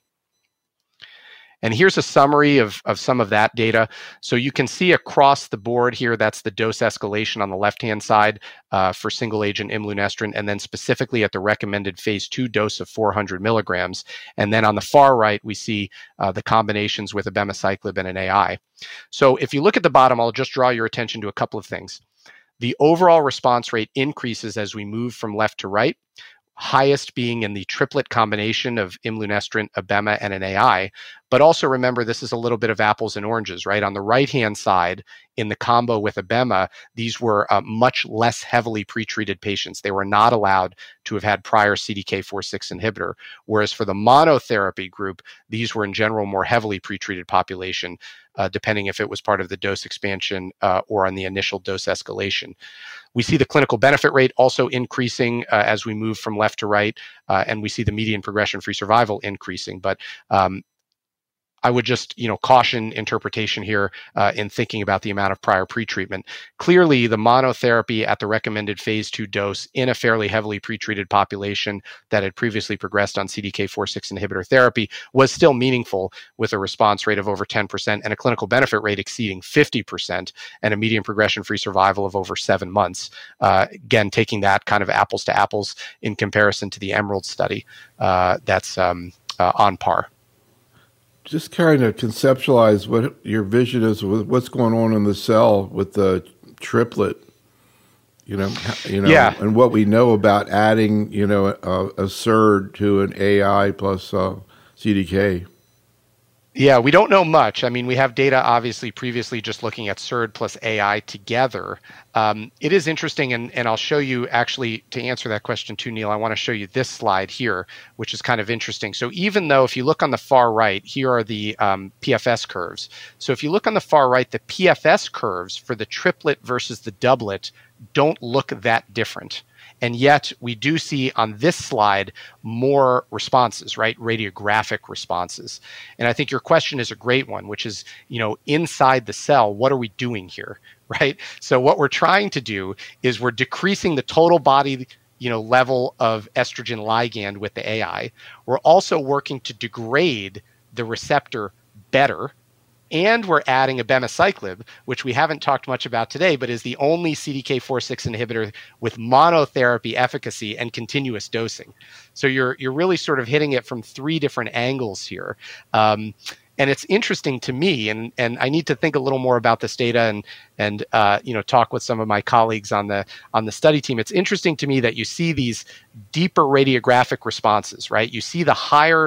And here's a summary of, of some of that data. So you can see across the board here, that's the dose escalation on the left-hand side uh, for single-agent imlunestrant, and then specifically at the recommended phase two dose of four hundred milligrams. And then on the far right, we see uh, the combinations with abemaciclib and an A I. So if you look at the bottom, I'll just draw your attention to a couple of things. The overall response rate increases as we move from left to right, highest being in the triplet combination of imlunestrant, abema, and an A I. But also remember, this is a little bit of apples and oranges, right? On the right-hand side, in the combo with abema, these were uh, much less heavily pretreated patients. They were not allowed to have had prior C D K four six inhibitor. Whereas for the monotherapy group, these were in general more heavily pretreated population, uh, depending if it was part of the dose expansion uh, or on the initial dose escalation. We see the clinical benefit rate also increasing uh, as we move from left to right, uh, and we see the median progression-free survival increasing. But um, I would just, you know, caution interpretation here uh, in thinking about the amount of prior pretreatment. Clearly, the monotherapy at the recommended phase two dose in a fairly heavily pretreated population that had previously progressed on C D K four six inhibitor therapy was still meaningful, with a response rate of over ten percent and a clinical benefit rate exceeding fifty percent and a median progression-free survival of over seven months. Uh, again, taking that kind of apples to apples in comparison to the EMERALD study, uh, that's um, uh, on par.
Just kind of conceptualize what your vision is with what's going on in the cell with the triplet, you know, you know,
yeah.
and what we know about adding, you know, a, a S E R D to an A I plus uh, C D K.
Yeah, we don't know much. I mean, we have data obviously previously just looking at S E R D plus A I together. Um, it is interesting, and, and I'll show you actually to answer that question too, Neil, I want to show you this slide here, which is kind of interesting. So even though if you look on the far right, here are the um, P F S curves. So if you look on the far right, the P F S curves for the triplet versus the doublet don't look that different. And yet we do see on this slide more responses, right? Radiographic responses. And I think your question is a great one, which is, you know, inside the cell, what are we doing here, right? So what we're trying to do is we're decreasing the total body, you know, level of estrogen ligand with the A I. We're also working to degrade the receptor better. And we're adding abemaciclib, which we haven't talked much about today, but is the only C D K four six inhibitor with monotherapy efficacy and continuous dosing. So you're you're really sort of hitting it from three different angles here. Um, and it's interesting to me, and and I need to think a little more about this data and and uh, you know talk with some of my colleagues on the on the study team. It's interesting to me that you see these deeper radiographic responses, right? You see the higher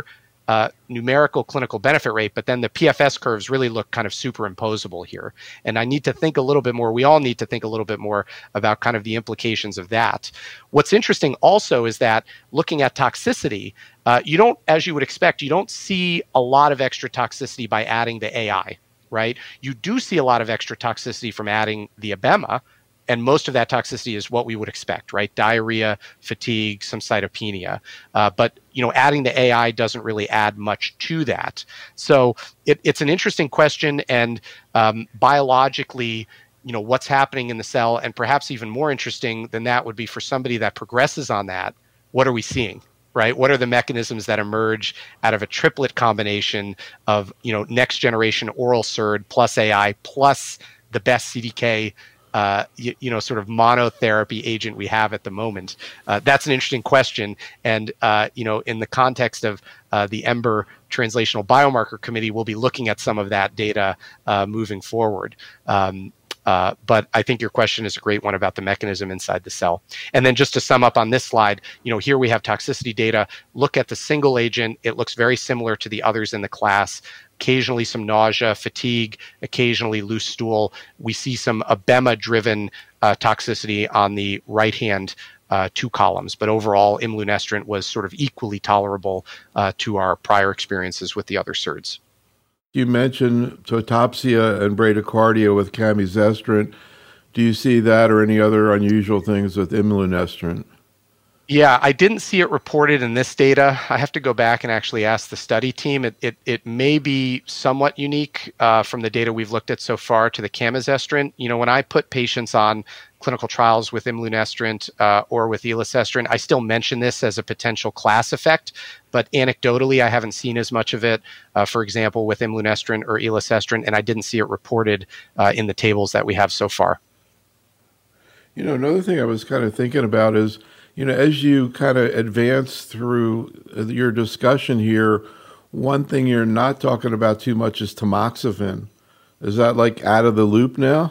uh, numerical clinical benefit rate, but then the P F S curves really look kind of superimposable here. And I need to think a little bit more, we all need to think a little bit more about kind of the implications of that. What's interesting also is that looking at toxicity, uh, you don't, as you would expect, you don't see a lot of extra toxicity by adding the A I, right? You do see a lot of extra toxicity from adding the abema, and most of that toxicity is what we would expect, right? Diarrhea, fatigue, some cytopenia. Uh, but you know, adding the A I doesn't really add much to that. So it, it's an interesting question, and um, biologically, you know, what's happening in the cell, and perhaps even more interesting than that would be for somebody that progresses on that, what are we seeing? Right? What are the mechanisms that emerge out of a triplet combination of, you know, next generation oral S E R D plus A I plus the best C D K, uh, you, you know, sort of monotherapy agent we have at the moment? Uh, that's an interesting question. And, uh, you know, in the context of uh, the EMBER Translational Biomarker Committee, we'll be looking at some of that data uh, moving forward. Um, Uh, but I think your question is a great one about the mechanism inside the cell. And then just to sum up on this slide, you know, here we have toxicity data. Look at the single agent. It looks very similar to the others in the class. Occasionally some nausea, fatigue, occasionally loose stool. We see some abema-driven uh, toxicity on the right-hand uh, two columns. But overall, imlunestrant was sort of equally tolerable uh, to our prior experiences with the other S E R Ds.
You mentioned topsia and bradycardia with camizestrant. Do you see that or any other unusual things with imlunestrant?
Yeah, I didn't see it reported in this data. I have to go back and actually ask the study team. It it, it may be somewhat unique uh, from the data we've looked at so far to the camizestrant. You know, when I put patients on clinical trials with imlunestrant uh, or with elacestrant, I still mention this as a potential class effect, but anecdotally, I haven't seen as much of it, uh, for example, with imlunestrant or elacestrant, and I didn't see it reported uh, in the tables that we have so far.
You know, another thing I was kind of thinking about is, you know, as you kind of advance through your discussion here, one thing you're not talking about too much is tamoxifen. Is that like out of the loop now?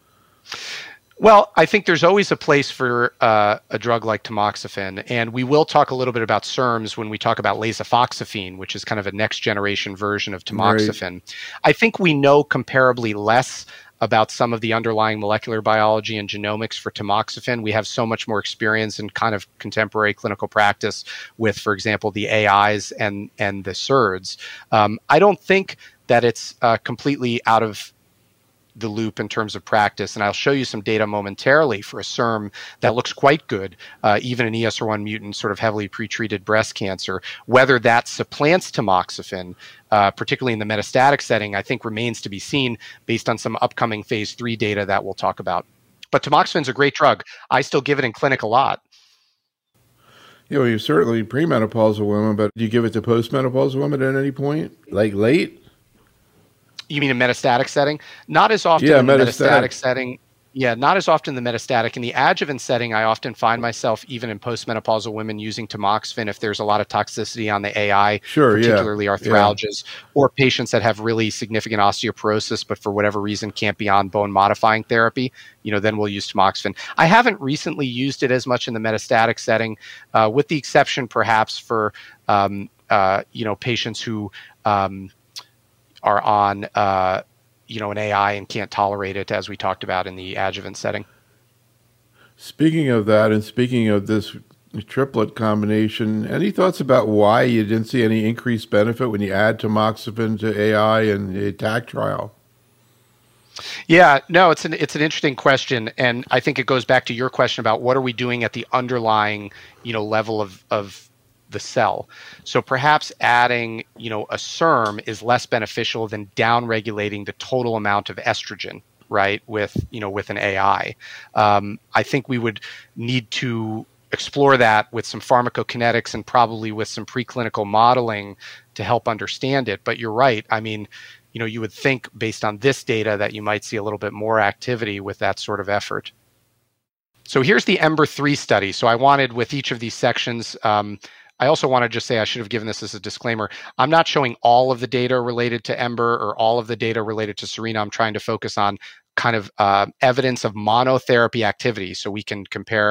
Well, I think there's always a place for uh, a drug like tamoxifen, and we will talk a little bit about S E R Ms when we talk about lasofoxifene, which is kind of a next generation version of tamoxifen. Right. I think we know comparably less about some of the underlying molecular biology and genomics for tamoxifen. We have so much more experience in kind of contemporary clinical practice with, for example, the A Is and, and the S E R Ds. Um, I don't think that it's uh, completely out of the loop in terms of practice. And I'll show you some data momentarily for a S E R M that looks quite good, uh, even in E S R one mutant, sort of heavily pretreated breast cancer. Whether that supplants tamoxifen, uh, particularly in the metastatic setting, I think remains to be seen based on some upcoming phase three data that we'll talk about. But tamoxifen's a great drug. I still give it in clinic a lot.
You know, you're certainly premenopausal women, but do you give it to postmenopausal women at any point? Like late?
You mean a metastatic setting? Not as often
yeah,
in the
metastatic.
metastatic setting. Yeah, not as often in the metastatic. In the adjuvant setting, I often find myself, even in postmenopausal women, using tamoxifen if there's a lot of toxicity on the A I,
sure,
particularly
yeah.
arthralgias,
yeah.
or patients that have really significant osteoporosis, but for whatever reason can't be on bone-modifying therapy. You know, then we'll use tamoxifen. I haven't recently used it as much in the metastatic setting, uh, with the exception perhaps for, um, uh, you know, patients who um, are on uh, you know, an A I and can't tolerate it, as we talked about in the adjuvant setting.
Speaking of that, and speaking of this triplet combination, any thoughts about why you didn't see any increased benefit when you add tamoxifen to A I in the ATTACK trial?
Yeah, no, it's an it's an interesting question, and I think it goes back to your question about what are we doing at the underlying, you know, level of of the cell. So perhaps adding, you know, a S E R M is less beneficial than downregulating the total amount of estrogen, right, with, you know, with an A I. Um, I think we would need to explore that with some pharmacokinetics and probably with some preclinical modeling to help understand it. But you're right. I mean, you know, you would think based on this data that you might see a little bit more activity with that sort of effort. So here's the EMBER three study. So I wanted with each of these sections, um, I also want to just say, I should have given this as a disclaimer, I'm not showing all of the data related to EMBER or all of the data related to SERENA. I'm trying to focus on kind of uh, evidence of monotherapy activity so we can compare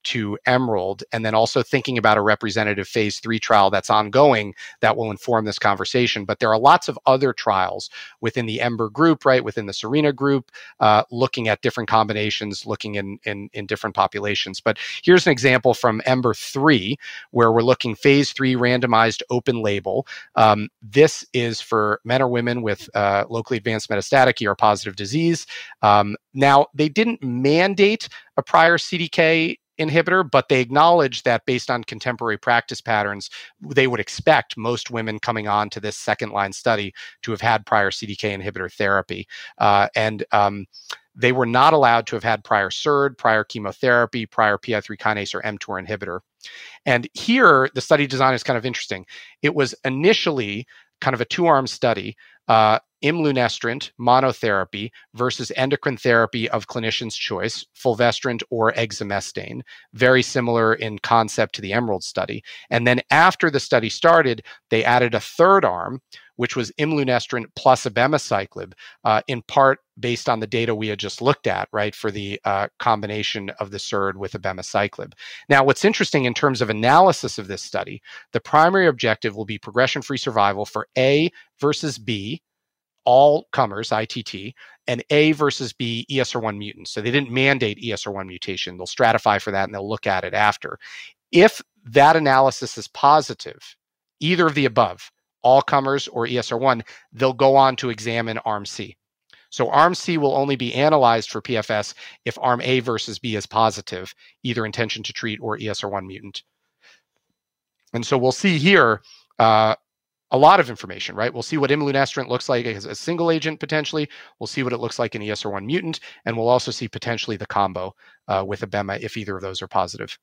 to EMERALD, and then also thinking about a representative phase three trial that's ongoing that will inform this conversation. But there are lots of other trials within the EMBER group, right, within the SERENA group, uh, looking at different combinations, looking in, in, in different populations. But here's an example from EMBER three, where we're looking phase three randomized open label. Um, this is for men or women with uh, locally advanced metastatic E R positive disease. Um, now, they didn't mandate a prior C D K inhibitor, but they acknowledge that based on contemporary practice patterns, they would expect most women coming on to this second line study to have had prior C D K inhibitor therapy. Uh, and um, they were not allowed to have had prior S E R D, prior chemotherapy, prior P I three kinase or mTOR inhibitor. And here, the study design is kind of interesting. It was initially kind of a two-arm study, uh, imlunestrant monotherapy versus endocrine therapy of clinician's choice, fulvestrant or exemestane, very similar in concept to the EMERALD study. And then after the study started, they added a third arm, which was imlunestrant plus abemaciclib, uh, in part based on the data we had just looked at, right, for the uh, combination of the S E R D with abemaciclib. Now, what's interesting in terms of analysis of this study, the primary objective will be progression-free survival for A versus B, all comers, I T T, and A versus B E S R one mutants. So they didn't mandate E S R one mutation. They'll stratify for that and they'll look at it after. If that analysis is positive, either of the above, all comers or E S R one, they'll go on to examine arm C. So arm C will only be analyzed for P F S if arm A versus B is positive, either intention to treat or E S R one mutant. And so we'll see here uh, a lot of information, right? We'll see what imlunestrant looks like as a single agent potentially. We'll see what it looks like in E S R one mutant, and we'll also see potentially the combo uh, with abema if either of those are positive.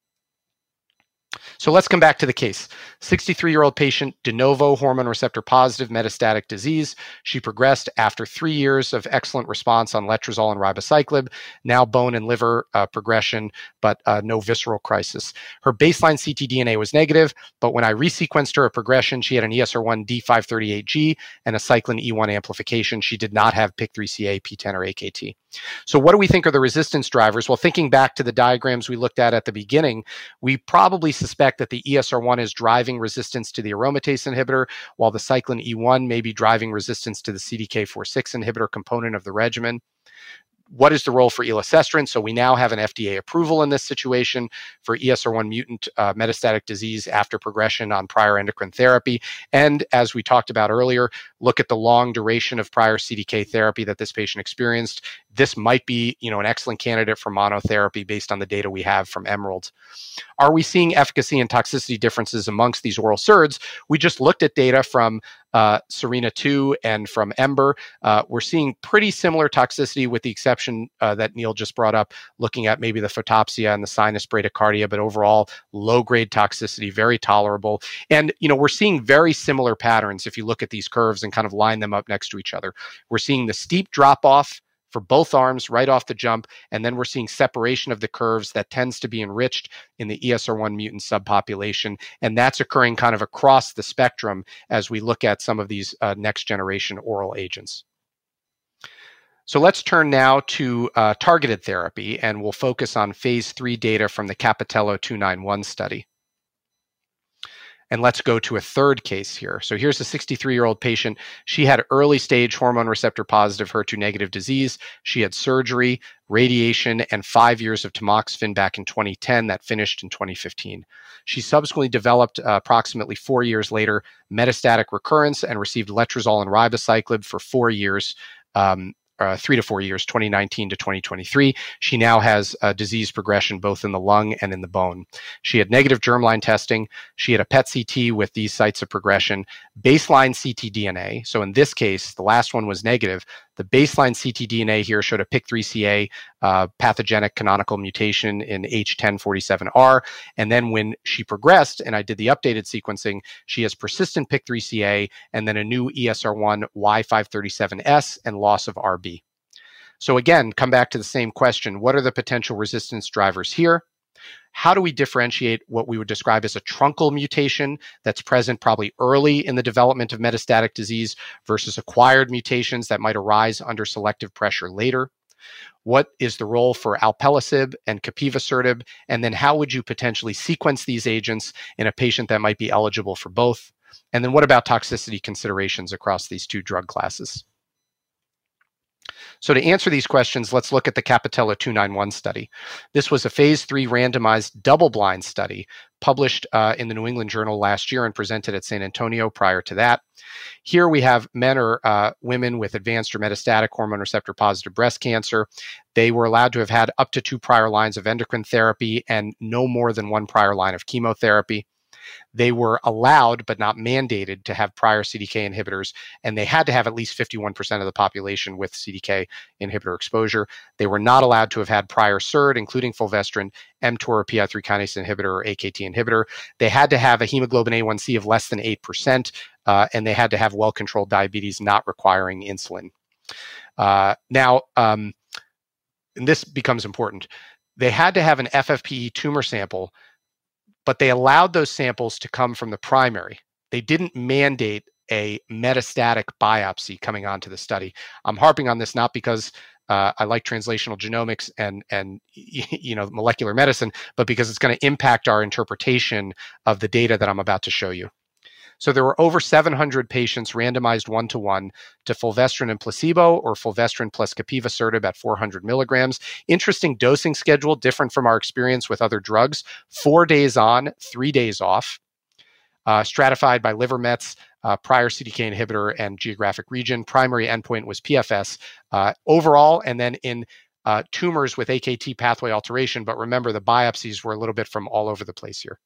So let's come back to the case. sixty-three-year-old patient, de novo hormone receptor positive metastatic disease. She progressed after three years of excellent response on letrozole and ribociclib, now bone and liver uh, progression, but uh, no visceral crisis. Her baseline C T D N A was negative, but when I resequenced her a progression, she had an E S R one D five thirty-eight G and a cyclin E one amplification. She did not have P I K three C A, P ten, or A K T. So what do we think are the resistance drivers? Well, thinking back to the diagrams we looked at at the beginning, we probably suspect that the E S R one is driving resistance to the aromatase inhibitor, while the cyclin E one may be driving resistance to the C D K four six inhibitor component of the regimen. What is the role for elacestrant? So we now have an F D A approval in this situation for E S R one mutant uh, metastatic disease after progression on prior endocrine therapy. And as we talked about earlier, look at the long duration of prior C D K therapy that this patient experienced. This might be, you know, an excellent candidate for monotherapy based on the data we have from EMERALD. Are we seeing efficacy and toxicity differences amongst these oral S E R Ds? We just looked at data from uh, SERENA two and from EMBER. Uh, we're seeing pretty similar toxicity with the exception uh, that Neil just brought up, looking at maybe the photopsia and the sinus bradycardia, but overall low-grade toxicity, very tolerable. And, you know, we're seeing very similar patterns if you look at these curves and kind of line them up next to each other. We're seeing the steep drop-off for both arms right off the jump, and then we're seeing separation of the curves that tends to be enriched in the E S R one mutant subpopulation, and that's occurring kind of across the spectrum as we look at some of these uh, next generation oral agents. So let's turn now to uh, targeted therapy, and we'll focus on phase three data from the Capitello two ninety-one study. And let's go to a third case here. So here's a sixty-three-year-old patient. She had early stage hormone receptor positive H E R two negative disease. She had surgery, radiation, and five years of tamoxifen back in twenty ten that finished in twenty fifteen. She subsequently developed uh, approximately four years later metastatic recurrence and received letrozole and ribociclib for four years, um, Uh, three to four years, twenty nineteen to twenty twenty-three. She now has uh, disease progression both in the lung and in the bone. She had negative germline testing. She had a P E T C T with these sites of progression, baseline C T D N A. So in this case, the last one was negative. The baseline C T D N A here showed a P I K three C A uh, pathogenic canonical mutation in H ten forty-seven R. And then when she progressed, and I did the updated sequencing, she has persistent P I K three C A and then a new E S R one Y five thirty-seven S and loss of R B. So again, come back to the same question. What are the potential resistance drivers here? How do we differentiate what we would describe as a truncal mutation that's present probably early in the development of metastatic disease versus acquired mutations that might arise under selective pressure later? What is the role for alpelisib and capivasertib? And then how would you potentially sequence these agents in a patient that might be eligible for both? And then what about toxicity considerations across these two drug classes? So to answer these questions, let's look at the Capitella two ninety-one study. This was a phase three randomized double-blind study published uh, in the New England Journal last year and presented at San Antonio prior to that. Here we have men or uh, women with advanced or metastatic hormone receptor positive breast cancer. They were allowed to have had up to two prior lines of endocrine therapy and no more than one prior line of chemotherapy. They were allowed, but not mandated, to have prior C D K inhibitors, and they had to have at least fifty-one percent of the population with C D K inhibitor exposure. They were not allowed to have had prior S E R D, including fulvestrant, mTOR or P I three kinase inhibitor or A K T inhibitor. They had to have a hemoglobin A one C of less than eight percent, uh, and they had to have well-controlled diabetes not requiring insulin. Uh, now, um, and this becomes important. They had to have an F F P E tumor sample, but they allowed those samples to come from the primary. They didn't mandate a metastatic biopsy coming onto the study. I'm harping on this not because uh, I like translational genomics and, and you know, molecular medicine, but because it's going to impact our interpretation of the data that I'm about to show you. So there were over seven hundred patients randomized one-to-one to fulvestrant and placebo, or fulvestrant plus capivasertib at four hundred milligrams. Interesting dosing schedule, different from our experience with other drugs. Four days on, three days off. Uh, stratified by liver mets, uh, prior C D K inhibitor, and geographic region. Primary endpoint was P F S uh, overall, and then in uh, tumors with A K T pathway alteration. But remember, the biopsies were a little bit from all over the place here.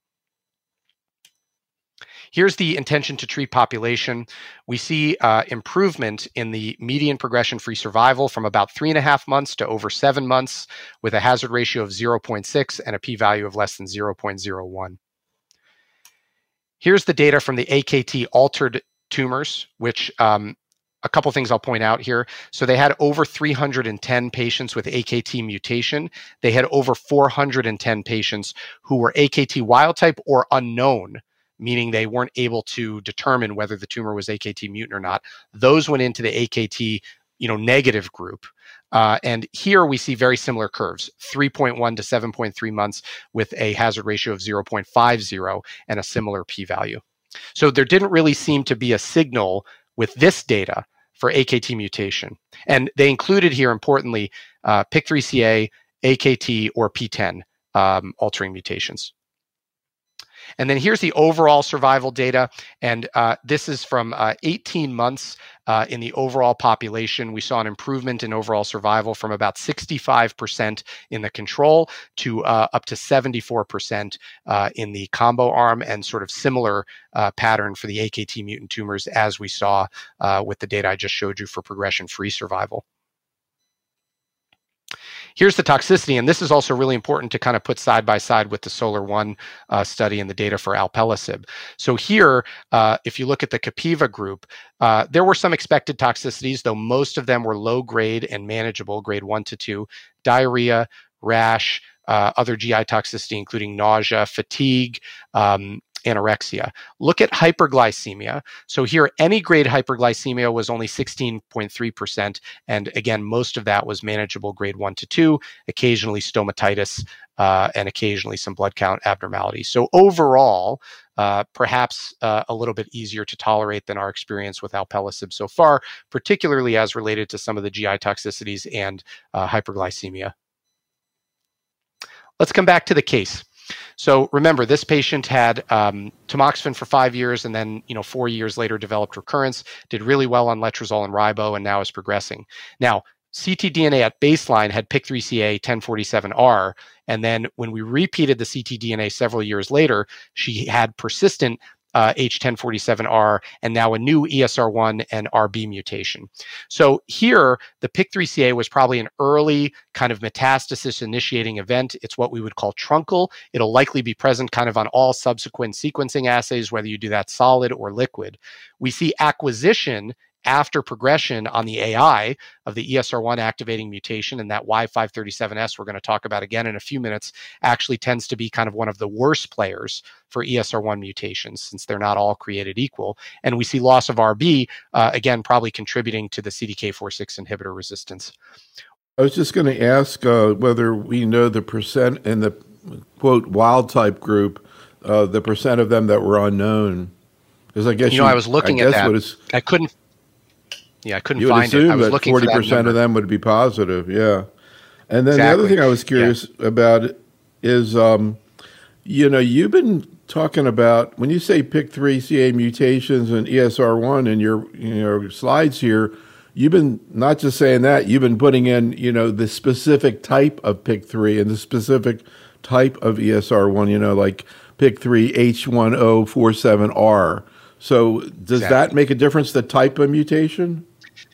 Here's the intention to treat population. We see uh, improvement in the median progression-free survival from about three and a half months to over seven months with a hazard ratio of zero point six and a p-value of less than zero point zero one. Here's the data from the A K T altered tumors, which um, a couple things I'll point out here. So they had over three hundred ten patients with A K T mutation. They had over four hundred ten patients who were A K T wild type or unknown, meaning they weren't able to determine whether the tumor was A K T mutant or not. Those went into the A K T, you know, negative group. Uh, and here we see very similar curves, three point one to seven point three months with a hazard ratio of zero point five zero and a similar p-value. So there didn't really seem to be a signal with this data for A K T mutation. And they included here, importantly, uh, P I K three C A, A K T, or P ten um, altering mutations. And then here's the overall survival data. And uh, this is from uh, eighteen months uh, in the overall population. We saw an improvement in overall survival from about sixty-five percent in the control to uh, up to seventy-four percent uh, in the combo arm, and sort of similar uh, pattern for the A K T mutant tumors as we saw uh, with the data I just showed you for progression-free survival. Here's the toxicity, and this is also really important to kind of put side by side with the SOLAR one uh, study and the data for alpelisib. So here, uh, if you look at the Capiva group, uh, there were some expected toxicities, though most of them were low grade and manageable, grade one to two, diarrhea, rash, uh, other G I toxicity, including nausea, fatigue, um, anorexia. Look at hyperglycemia. So here, any grade hyperglycemia was only sixteen point three percent. And again, most of that was manageable grade one to two, occasionally stomatitis, uh, and occasionally some blood count abnormalities. So overall, uh, perhaps uh, a little bit easier to tolerate than our experience with alpelisib so far, particularly as related to some of the G I toxicities and uh, hyperglycemia. Let's come back to the case. So remember, this patient had um, tamoxifen for five years and then, you know, four years later developed recurrence, did really well on letrozole and ribo, and now is progressing. Now, ctDNA at baseline had P I K three C A ten forty-seven R, and then when we repeated the ctDNA several years later, she had persistent Uh, H ten forty-seven R, and now a new E S R one and R B mutation. So here, the P I K three C A was probably an early kind of metastasis initiating event. It's what we would call truncal. It'll likely be present kind of on all subsequent sequencing assays, whether you do that solid or liquid. We see acquisition after progression on the A I of the E S R one activating mutation, and that Y five thirty-seven S we're going to talk about again in a few minutes actually tends to be kind of one of the worst players for E S R one mutations, since they're not all created equal. And we see loss of R B, uh, again, probably contributing to the C D K four six inhibitor resistance.
I was just going to ask uh, whether we know the percent in the quote wild type group, uh, the percent of them that were unknown. Because I guess
You know,
you,
I was
I
looking at
guess
that.
what is,
I couldn't, yeah, I couldn't
you would
find it. I
assume
was
that
looking for
forty
that
percent of
number.
them would be positive. Yeah. And then the other
Exactly.
thing I was
Yeah.
curious about is, um, you know, you've been talking about when you say P I K three C A mutations and E S R one in your you know slides here, you've been not just saying that, you've been putting in, you know, the specific type of P I K three and the specific type of E S R one, you know, like P I K three H one zero four seven R. So does that
Exactly.
make a difference, the type of mutation?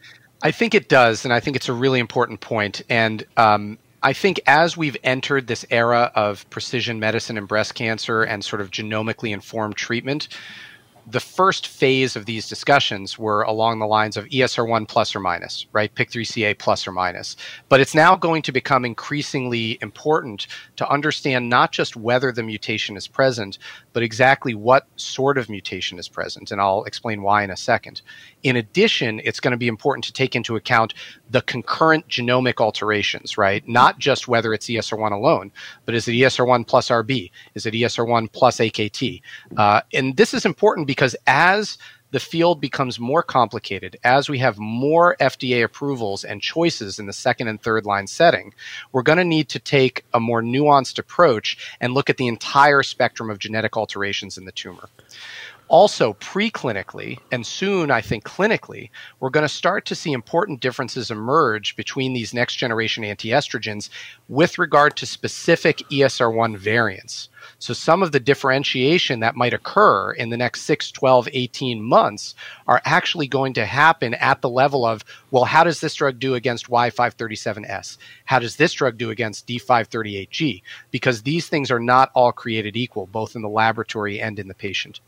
I think it does, and I think it's a really important point. And um, I think as we've entered this era of precision medicine and breast cancer and sort of genomically informed treatment, the first phase of these discussions were along the lines of E S R one plus or minus, right? P I K three C A plus or minus. But it's now going to become increasingly important to understand not just whether the mutation is present, but exactly what sort of mutation is present. And I'll explain why in a second. In addition, it's going to be important to take into account the concurrent genomic alterations, right? Not just whether it's E S R one alone, but is it E S R one plus R B? Is it E S R one plus A K T? Uh, and this is important because as the field becomes more complicated, as we have more F D A approvals and choices in the second and third line setting, we're going to need to take a more nuanced approach and look at the entire spectrum of genetic alterations in the tumor. Also, preclinically, and soon, I think, clinically, we're going to start to see important differences emerge between these next generation antiestrogens with regard to specific E S R one variants. So some of the differentiation that might occur in the next six, twelve, eighteen months are actually going to happen at the level of, well, how does this drug do against Y five thirty-seven S? How does this drug do against D five thirty-eight G? Because these things are not all created equal, both in the laboratory and in the patient.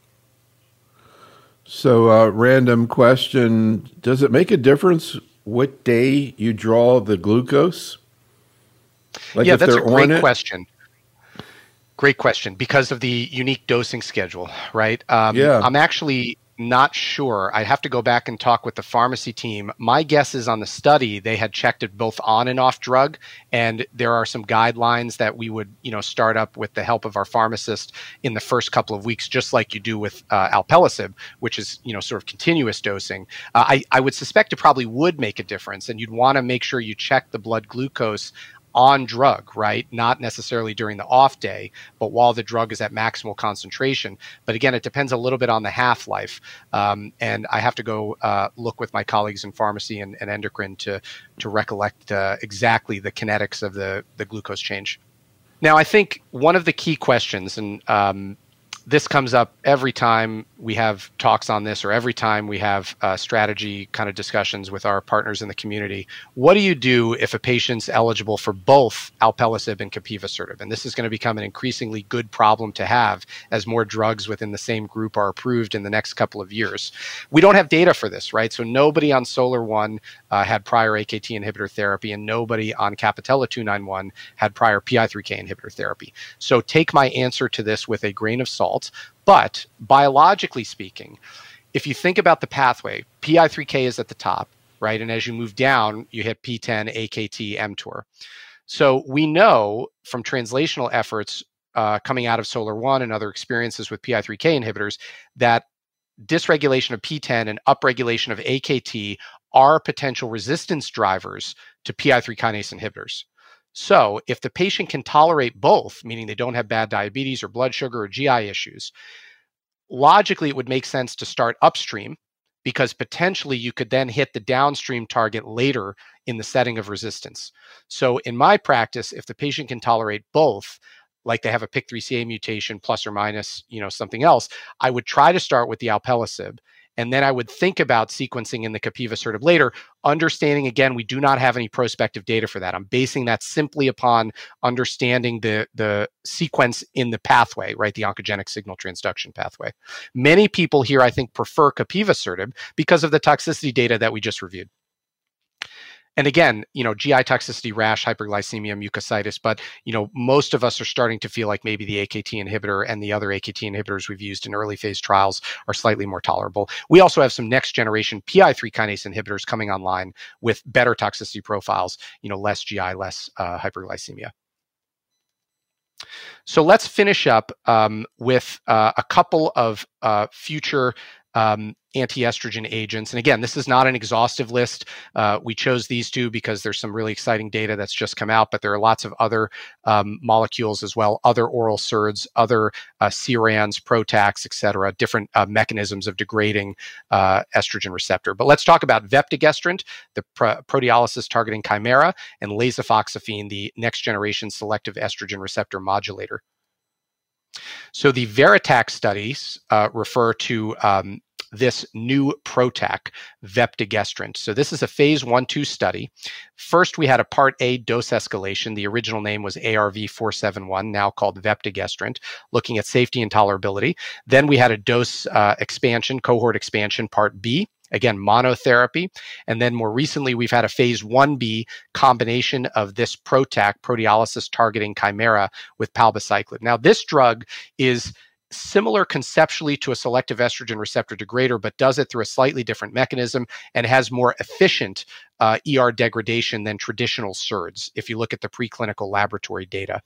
So, uh, random question. Does it make a difference what day you draw the glucose? Like
Yeah,
if
that's a
they're on
great
it?
question. Great question. Because of the unique dosing schedule, right? Um,
Yeah.
I'm actually not sure. I'd have to go back and talk with the pharmacy team. My guess is on the study, they had checked it both on and off drug. And there are some guidelines that we would, you know, start up with the help of our pharmacist in the first couple of weeks, just like you do with uh, alpelisib, which is, you know, sort of continuous dosing. Uh, I, I would suspect it probably would make a difference. And you'd want to make sure you check the blood glucose on drug, right? Not necessarily during the off day, but while the drug is at maximal concentration. But again, it depends a little bit on the half-life. Um, and I have to go uh, look with my colleagues in pharmacy and, and endocrine to, to recollect uh, exactly the kinetics of the, the glucose change. Now, I think one of the key questions, and um, this comes up every time we have talks on this or every time we have uh, strategy kind of discussions with our partners in the community. What do you do if a patient's eligible for both alpelisib and capivasertib? And this is going to become an increasingly good problem to have as more drugs within the same group are approved in the next couple of years. We don't have data for this, right? So nobody on SOLAR one uh, had prior A K T inhibitor therapy, and nobody on Capitella two ninety-one had prior P I three K inhibitor therapy. So take my answer to this with a grain of salt. But biologically speaking, if you think about the pathway, P I three K is at the top, right? And as you move down, you hit P ten, A K T, mTOR. So we know from translational efforts uh, coming out of SOLAR one and other experiences with P I three K inhibitors that dysregulation of P ten and upregulation of A K T are potential resistance drivers to P I three kinase inhibitors. So if the patient can tolerate both, meaning they don't have bad diabetes or blood sugar or G I issues, logically it would make sense to start upstream because potentially you could then hit the downstream target later in the setting of resistance. So in my practice, if the patient can tolerate both, like they have a P I K three C A mutation plus or minus, you know, something else, I would try to start with the alpelisib. And then I would think about sequencing in the capivasertib later, understanding, again, we do not have any prospective data for that. I'm basing that simply upon understanding the, the sequence in the pathway, right, the oncogenic signal transduction pathway. Many people here, I think, prefer capivasertib because of the toxicity data that we just reviewed. and again, you know, G I toxicity, rash, hyperglycemia, mucositis, but, you know, most of us are starting to feel like maybe the A K T inhibitor and the other A K T inhibitors we've used in early phase trials are slightly more tolerable. We also have some next generation P I three kinase inhibitors coming online with better toxicity profiles, you know, less G I, less uh, hyperglycemia. So let's finish up um, with uh, a couple of uh, future um, anti-estrogen agents. And again, this is not an exhaustive list. Uh, we chose these two because there's some really exciting data that's just come out, but there are lots of other um, molecules as well, other oral S E R Ds, other uh, C R A Ns, Protacs, et cetera, different uh, mechanisms of degrading uh, estrogen receptor. But let's talk about vepdegestrant, the pro proteolysis targeting chimera, and lasofoxifene, the next generation selective estrogen receptor modulator. So the VERITAC studies uh, refer to um, this new Protac, vepdegestrant. So this is a phase one two study. First, we had a part A dose escalation. The original name was A R V four seventy-one, now called vepdegestrant, looking at safety and tolerability. Then we had a dose uh, expansion, cohort expansion, part B. Again, monotherapy. And then more recently, we've had a phase one B combination of this Protac, proteolysis targeting chimera, with palbociclib. Now, this drug is similar conceptually to a selective estrogen receptor degrader, but does it through a slightly different mechanism and has more efficient uh, E R degradation than traditional S E R Ds, if you look at the preclinical laboratory data.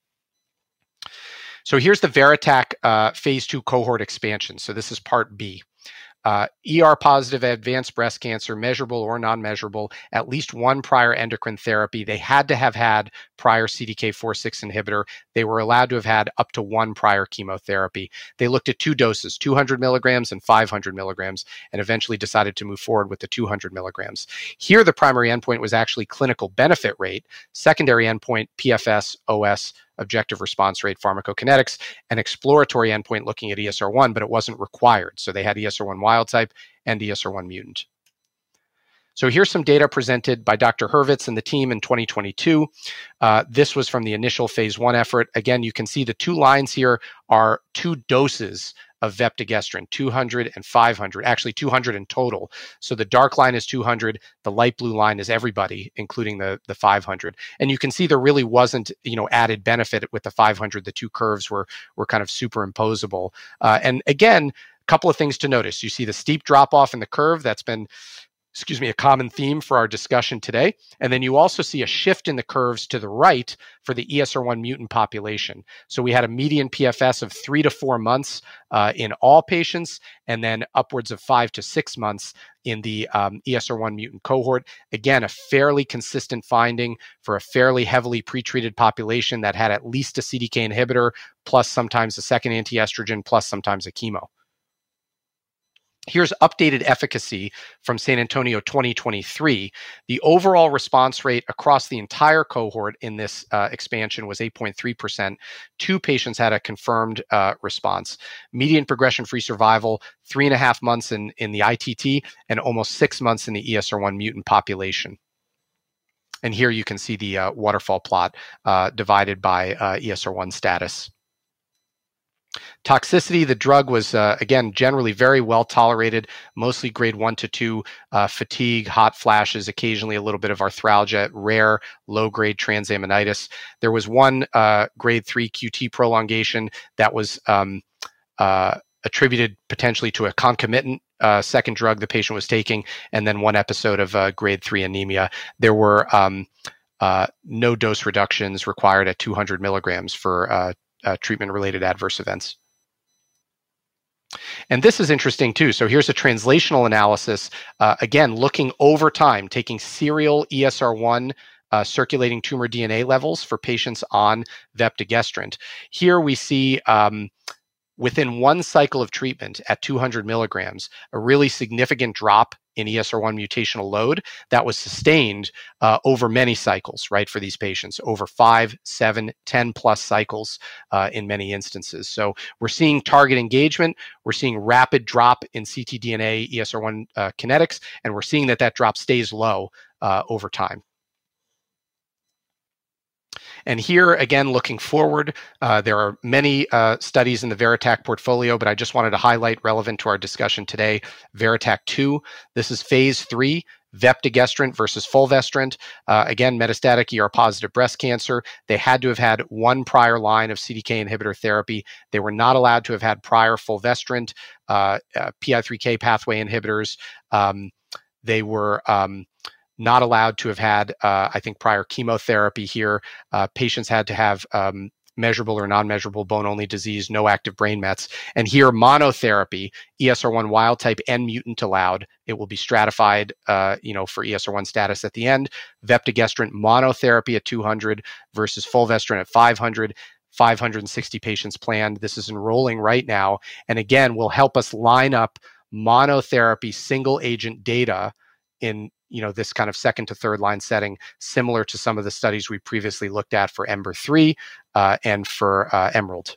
So here's the VERITAC uh, phase two cohort expansion. So this is part B. Uh, E R positive advanced breast cancer, measurable or non-measurable, at least one prior endocrine therapy. They had to have had prior C D K four six inhibitor. They were allowed to have had up to one prior chemotherapy. They looked at two doses, two hundred milligrams and five hundred milligrams, and eventually decided to move forward with the two hundred milligrams. Here, the primary endpoint was actually clinical benefit rate. Secondary endpoint, P F S, O S, objective response rate, pharmacokinetics, an exploratory endpoint looking at E S R one, but it wasn't required. So they had E S R one wild type and E S R one mutant. So here's some data presented by Doctor Hurvitz and the team in twenty twenty-two. Uh, this was from the initial phase one effort. Again, you can see the two lines here are two doses of vepdegestrant, two hundred and five hundred, actually two hundred in total. So the dark line is two hundred, the light blue line is everybody, including the, the five hundred. And you can see there really wasn't, you know, added benefit with the five hundred. The two curves were, were kind of superimposable. Uh, and again, a couple of things to notice. You see the steep drop off in the curve. That's been excuse me, a common theme for our discussion today. And then you also see a shift in the curves to the right for the E S R one mutant population. So we had a median P F S of three to four months uh, in all patients, and then upwards of five to six months in the um, E S R one mutant cohort. Again, a fairly consistent finding for a fairly heavily pretreated population that had at least a C D K inhibitor, plus sometimes a second anti-estrogen, plus sometimes a chemo. Here's updated efficacy from San Antonio twenty twenty-three. The overall response rate across the entire cohort in this uh, expansion was eight point three percent. Two patients had a confirmed uh, response. Median progression-free survival, three and a half months in, in the I T T and almost six months in the E S R one mutant population. And here you can see the uh, waterfall plot uh, divided by uh, E S R one status. Toxicity, the drug was, uh, again, generally very well tolerated, mostly grade one to two, uh, fatigue, hot flashes, occasionally a little bit of arthralgia, rare low-grade transaminitis. There was one uh, grade three Q T prolongation that was um, uh, attributed potentially to a concomitant uh, second drug the patient was taking, and then one episode of uh, grade three anemia. There were um, uh, no dose reductions required at two hundred milligrams for uh, Uh, treatment-related adverse events. And this is interesting too. So here's a translational analysis, uh, again, looking over time, taking serial E S R one uh, circulating tumor D N A levels for patients on vepdegestrant. Here we see um, within one cycle of treatment at two hundred milligrams, a really significant drop in E S R one mutational load that was sustained uh, over many cycles, right, for these patients, over five, seven, ten plus cycles uh, in many instances. So we're seeing target engagement, we're seeing rapid drop in C T D N A, E S R one uh, kinetics, and we're seeing that that drop stays low uh, over time. And here, again, looking forward, uh, there are many uh, studies in the VERITAC portfolio, but I just wanted to highlight, relevant to our discussion today, VERITAC two. This is phase three, Vepdegestrant versus fulvestrant, uh, again, metastatic E R positive breast cancer. They had to have had one prior line of C D K inhibitor therapy. They were not allowed to have had prior fulvestrant, uh, uh, P I three K pathway inhibitors. Um, they were um, not allowed to have had, uh, I think, prior chemotherapy here. Uh, patients had to have um, measurable or non-measurable bone-only disease, no active brain mets. And here, monotherapy, E S R one wild type and mutant allowed. It will be stratified, uh, you know, for E S R one status at the end. Vepdegestrant monotherapy at two hundred versus fulvestrant at five hundred. five hundred sixty patients planned. This is enrolling right now. And again, will help us line up monotherapy single agent data in, you know, this kind of second to third line setting, similar to some of the studies we previously looked at for EMBER three uh, and for uh, EMERALD.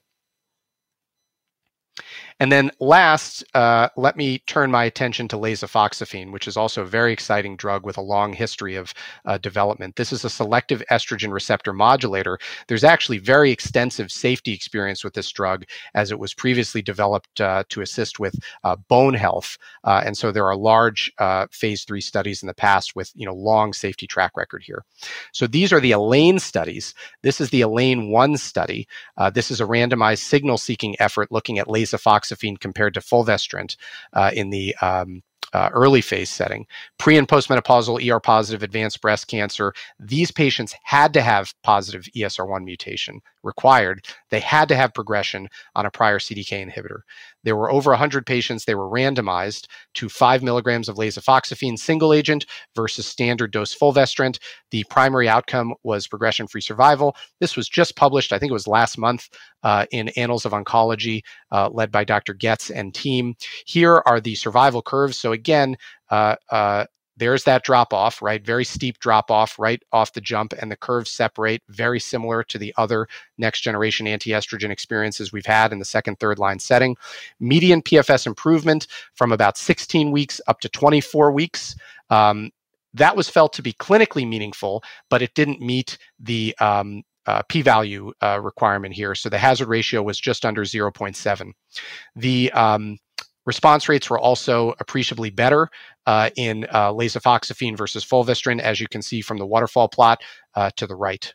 And then last, uh, let me turn my attention to lasofoxifene, which is also a very exciting drug with a long history of uh, development. This is a selective estrogen receptor modulator. There's actually very extensive safety experience with this drug, as it was previously developed uh, to assist with uh, bone health. Uh, and so there are large uh, phase three studies in the past with, you know, long safety track record here. So these are the ELAINE studies. This is the ELAINE one study. Uh, this is a randomized signal-seeking effort looking at lasofoxifene compared to fulvestrant uh, in the um, uh, early phase setting. Pre and postmenopausal E R positive advanced breast cancer. These patients had to have positive E S R one mutation required. They had to have progression on a prior C D K inhibitor. There were over one hundred patients. They were randomized to five milligrams of lasofoxifene single agent versus standard dose fulvestrant. The primary outcome was progression-free survival. This was just published, I think it was last month, uh, in Annals of Oncology, uh, led by Doctor Getz and team. Here are the survival curves. So again, uh, uh, there's that drop off, right? Very steep drop off right off the jump, and the curves separate, very similar to the other next generation anti-estrogen experiences we've had in the second, third line setting. Median P F S improvement from about sixteen weeks up to twenty-four weeks. Um, that was felt to be clinically meaningful, but it didn't meet the um, uh, p-value uh, requirement here. So the hazard ratio was just under zero point seven. The um, response rates were also appreciably better uh, in uh, lasofoxifene versus fulvestrant, as you can see from the waterfall plot uh, to the right.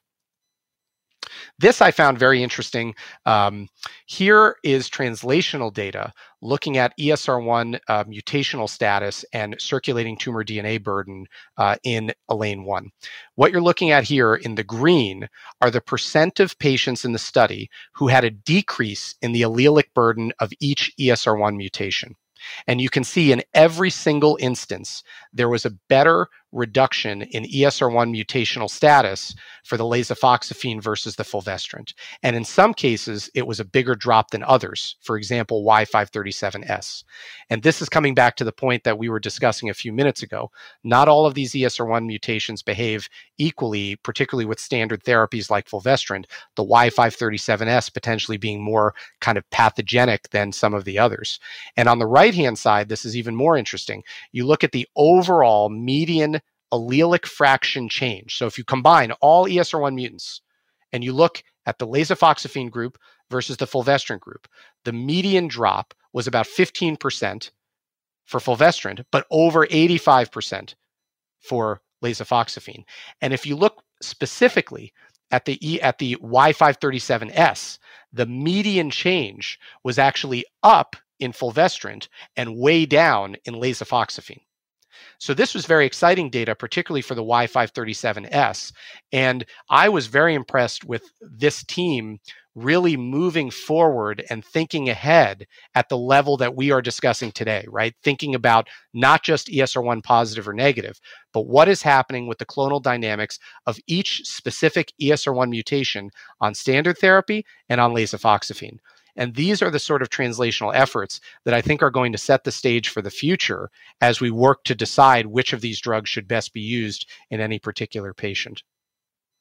This I found very interesting. Um, here is translational data looking at E S R one uh, mutational status and circulating tumor D N A burden uh, in ELAINE one. What you're looking at here in the green are the percent of patients in the study who had a decrease in the allelic burden of each E S R one mutation. And you can see in every single instance, there was a better reduction in E S R one mutational status for the lasofoxifene versus the fulvestrant. And in some cases, it was a bigger drop than others, for example, Y five thirty-seven S. And this is coming back to the point that we were discussing a few minutes ago. Not all of these E S R one mutations behave equally, particularly with standard therapies like fulvestrant, the Y five thirty-seven S potentially being more kind of pathogenic than some of the others. And on the right-hand side, this is even more interesting. You look at the overall median allelic fraction change. So if you combine all E S R one mutants and you look at the lasofoxifene group versus the fulvestrant group, the median drop was about fifteen percent for fulvestrant, but over eighty-five percent for lasofoxifene. And if you look specifically at the E at the Y five thirty-seven S, the median change was actually up in fulvestrant and way down in lasofoxifene. So this was very exciting data, particularly for the Y five thirty-seven S. And I was very impressed with this team really moving forward and thinking ahead at the level that we are discussing today, right? Thinking about not just E S R one positive or negative, but what is happening with the clonal dynamics of each specific E S R one mutation on standard therapy and on lasofoxifene. And these are the sort of translational efforts that I think are going to set the stage for the future as we work to decide which of these drugs should best be used in any particular patient.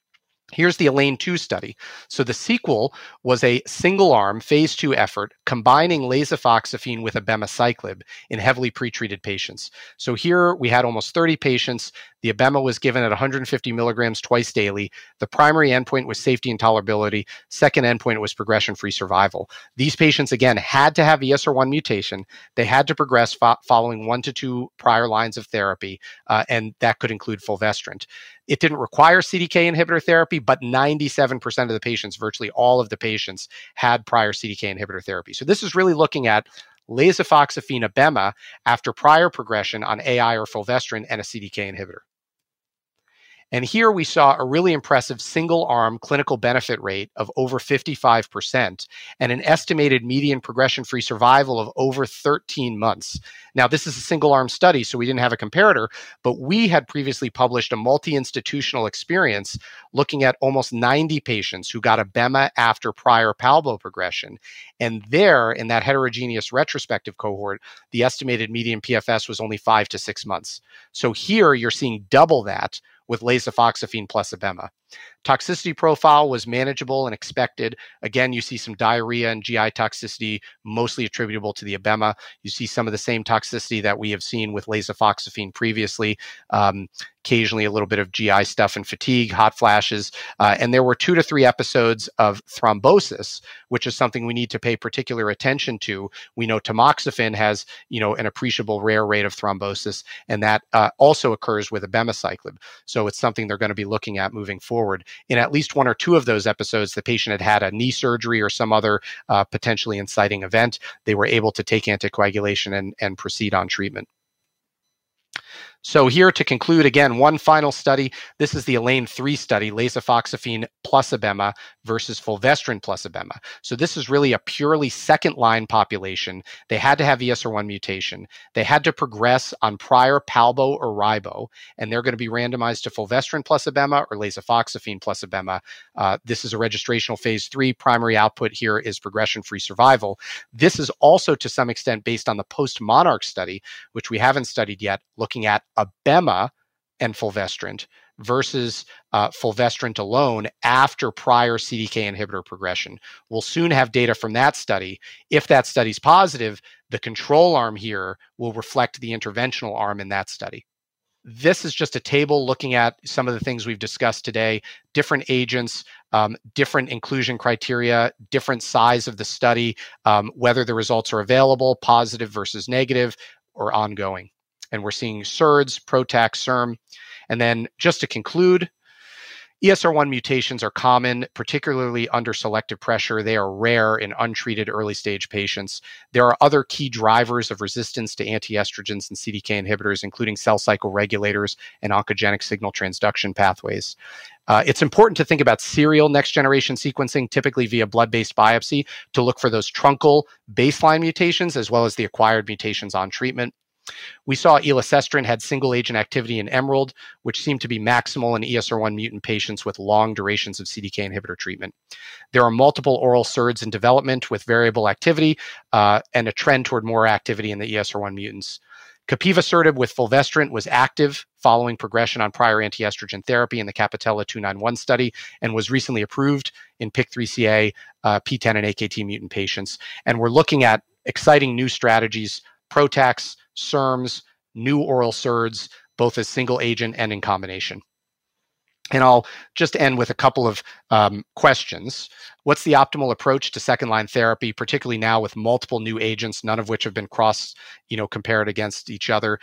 Here's the ELAINE two study. So the sequel was a single-arm phase two effort combining lasofoxifene with abemaciclib in heavily pretreated patients. So here we had almost thirty patients. The abema was given at one hundred fifty milligrams twice daily. The primary endpoint was safety and tolerability. Second endpoint was progression-free survival. These patients, again, had to have E S R one mutation. They had to progress fo following one to two prior lines of therapy, uh, and that could include fulvestrant. It didn't require C D K inhibitor therapy, but ninety-seven percent of the patients, virtually all of the patients, had prior C D K inhibitor therapy. So this is really looking at lasofoxifene abema after prior progression on A I or fulvestrant and a C D K inhibitor. And here we saw a really impressive single-arm clinical benefit rate of over fifty-five percent and an estimated median progression-free survival of over thirteen months. Now, this is a single-arm study, so we didn't have a comparator, but we had previously published a multi-institutional experience looking at almost ninety patients who got abema after prior palbo progression. And there, in that heterogeneous retrospective cohort, the estimated median P F S was only five to six months. So here you're seeing double that with lasofoxifene plus abema. Toxicity profile was manageable and expected. Again, you see some diarrhea and G I toxicity, mostly attributable to the abema. You see some of the same toxicity that we have seen with lasofoxifene previously. Um, occasionally a little bit of G I stuff and fatigue, hot flashes. Uh, and there were two to three episodes of thrombosis, which is something we need to pay particular attention to. We know tamoxifen has, you know, an appreciable rare rate of thrombosis, and that uh, also occurs with abemaciclib. So it's something they're going to be looking at moving forward. In at least one or two of those episodes, the patient had had a knee surgery or some other uh, potentially inciting event. They were able to take anticoagulation and, and proceed on treatment. So here to conclude, again, one final study. This is the ELAINE three study, lasofoxifene plus abema versus fulvestrant plus abema. So this is really a purely second-line population. They had to have E S R one mutation. They had to progress on prior palbo or ribo, and they're going to be randomized to fulvestrant plus abema or lasofoxifene plus abema. Uh, this is a registrational phase three. Primary output here is progression-free survival. This is also to some extent based on the post-MONARCH study, which we haven't studied yet, looking at abema and fulvestrant versus uh, fulvestrant alone after prior C D K inhibitor progression. We'll soon have data from that study. If that study's positive, the control arm here will reflect the interventional arm in that study. This is just a table looking at some of the things we've discussed today, different agents, um, different inclusion criteria, different size of the study, um, whether the results are available, positive versus negative, or ongoing. And we're seeing S E R Ds, PROTAC, S E R M. And then just to conclude, E S R one mutations are common, particularly under selective pressure. They are rare in untreated early stage patients. There are other key drivers of resistance to antiestrogens and C D K inhibitors, including cell cycle regulators and oncogenic signal transduction pathways. Uh, it's important to think about serial next generation sequencing, typically via blood-based biopsy, to look for those truncal baseline mutations as well as the acquired mutations on treatment. We saw elacestrant had single-agent activity in EMERALD, which seemed to be maximal in E S R one mutant patients with long durations of C D K inhibitor treatment. There are multiple oral S E R Ds in development with variable activity uh, and a trend toward more activity in the E S R one mutants. Capivasertib with fulvestrant was active following progression on prior antiestrogen therapy in the CAPItello two ninety-one study and was recently approved in P I K three C A, uh, P ten, and A K T mutant patients. And we're looking at exciting new strategies, PROTACs, S E R Ms, new oral S E R Ds, both as single agent and in combination. And I'll just end with a couple of um, questions. What's the optimal approach to second-line therapy, particularly now with multiple new agents, none of which have been cross, you know, compared against each other?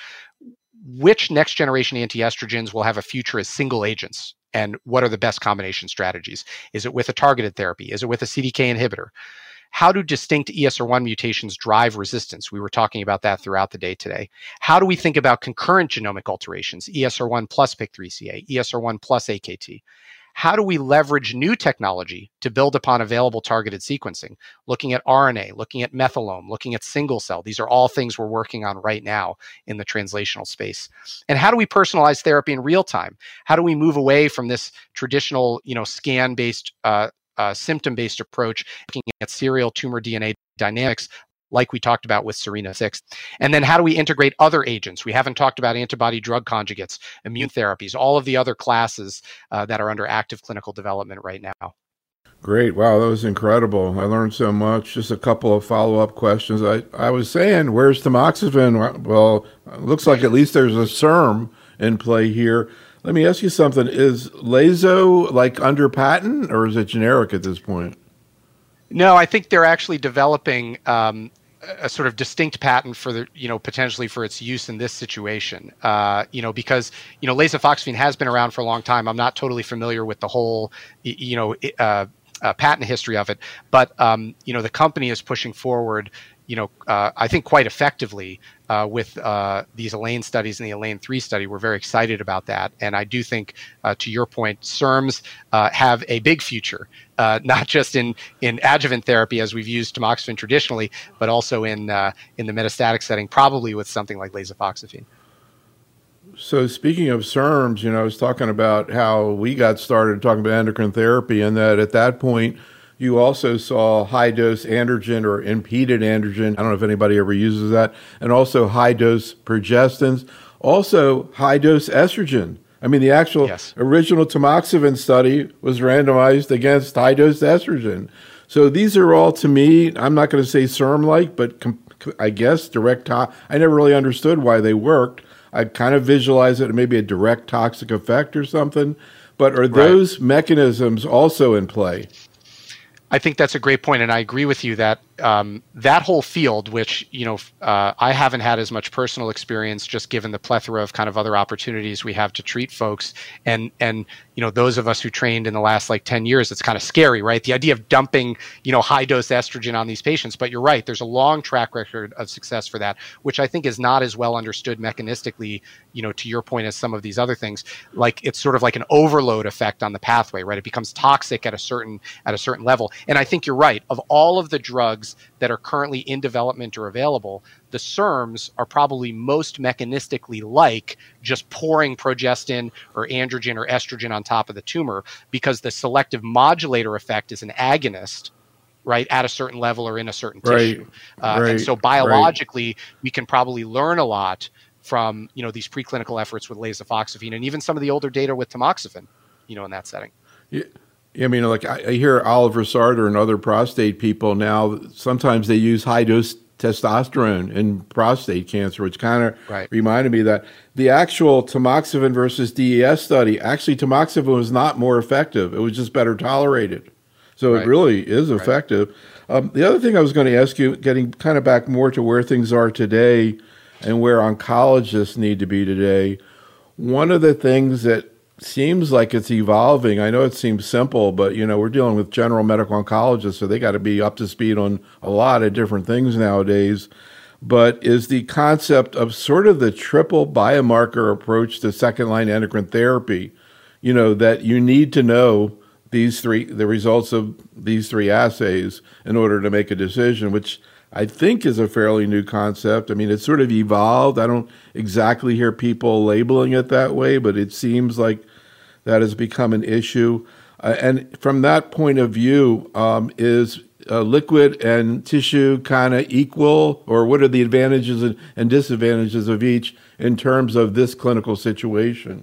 Which next-generation antiestrogens will have a future as single agents? And what are the best combination strategies? Is it with a targeted therapy? Is it with a C D K inhibitor? How do distinct E S R one mutations drive resistance? We were talking about that throughout the day today. How do we think about concurrent genomic alterations, E S R one plus P I K three C A, E S R one plus A K T? How do we leverage new technology to build upon available targeted sequencing? Looking at R N A, looking at methylome, looking at single cell. These are all things we're working on right now in the translational space. And how do we personalize therapy in real time? How do we move away from this traditional, you know, scan-based uh, Uh, symptom-based approach, looking at serial tumor D N A dynamics like we talked about with Serena six? And then how do we integrate other agents? We haven't talked about antibody drug conjugates, immune therapies, all of the other classes uh, that are under active clinical development right now.
Great. Wow, that was incredible. I learned so much. Just a couple of follow-up questions. I, I was saying, where's tamoxifen? Well, it looks like at least there's a S E R M in play here. Let me ask you something. Is Lazo like under patent, or is it generic at this point?
No, I think they're actually developing um, a sort of distinct patent for the, you know, potentially for its use in this situation. Uh, you know, because, you know, lasofoxifene has been around for a long time. I'm not totally familiar with the whole, you know, uh, uh, patent history of it, but, um, you know, the company is pushing forward, you know, uh, I think quite effectively uh, with uh, these ELAINE studies and the ELAINE three study. We're very excited about that. And I do think, uh, to your point, S E R Ms uh, have a big future, uh, not just in, in adjuvant therapy as we've used tamoxifen traditionally, but also in, uh, in the metastatic setting, probably with something like lasofoxifene.
So speaking of S E R Ms, you know, I was talking about how we got started talking about endocrine therapy, and that at that point, you also saw high-dose androgen or impeded androgen. I don't know if anybody ever uses that. And also high-dose progestins. Also high-dose estrogen. I mean, the actual yes. original tamoxifen study was randomized against high-dose estrogen. So these are all, to me, I'm not going to say S E R M-like, but I guess direct to- I never really understood why they worked. I kind of visualize it maybe a direct toxic effect or something. But are those right. mechanisms also in play?
I think that's a great point, and I agree with you that um, that whole field, which, you know, uh, I haven't had as much personal experience, just given the plethora of kind of other opportunities we have to treat folks, and and you know, those of us who trained in the last like ten years, it's kind of scary, right? The idea of dumping, you know, high dose estrogen on these patients. But you're right, there's a long track record of success for that, which I think is not as well understood mechanistically, you know, to your point, as some of these other things. Like, it's sort of like an overload effect on the pathway, right? It becomes toxic at a certain at a certain level. And I think you're right. Of all of the drugs that are currently in development or available, the S E R Ms are probably most mechanistically like just pouring progestin or androgen or estrogen on top of the tumor, because the selective modulator effect is an agonist, right, at a certain level or in a certain
right.
tissue. Uh,
right.
And so biologically, right. we can probably learn a lot from, you know, these preclinical efforts with lasofoxifene and even some of the older data with tamoxifen, you know, in that setting.
Yeah. I mean, like I, I hear Oliver Sartor and other prostate people now, sometimes they use high-dose testosterone in prostate cancer, which kind of right. reminded me that the actual tamoxifen versus D E S study, actually tamoxifen was not more effective. It was just better tolerated. So right. it really is effective. Right. Um, the other thing I was going to ask you, getting kind of back more to where things are today and where oncologists need to be today, one of the things that seems like it's evolving. I know it seems simple, but, you know, we're dealing with general medical oncologists, so they got to be up to speed on a lot of different things nowadays. But is the concept of sort of the triple biomarker approach to second-line endocrine therapy, you know, that you need to know these three, the results of these three assays in order to make a decision, which I think is a fairly new concept. I mean, it's sort of evolved. I don't exactly hear people labeling it that way, but it seems like that has become an issue. Uh, and from that point of view, um, is uh, liquid and tissue kind of equal, or what are the advantages and, and disadvantages of each in terms of this clinical situation?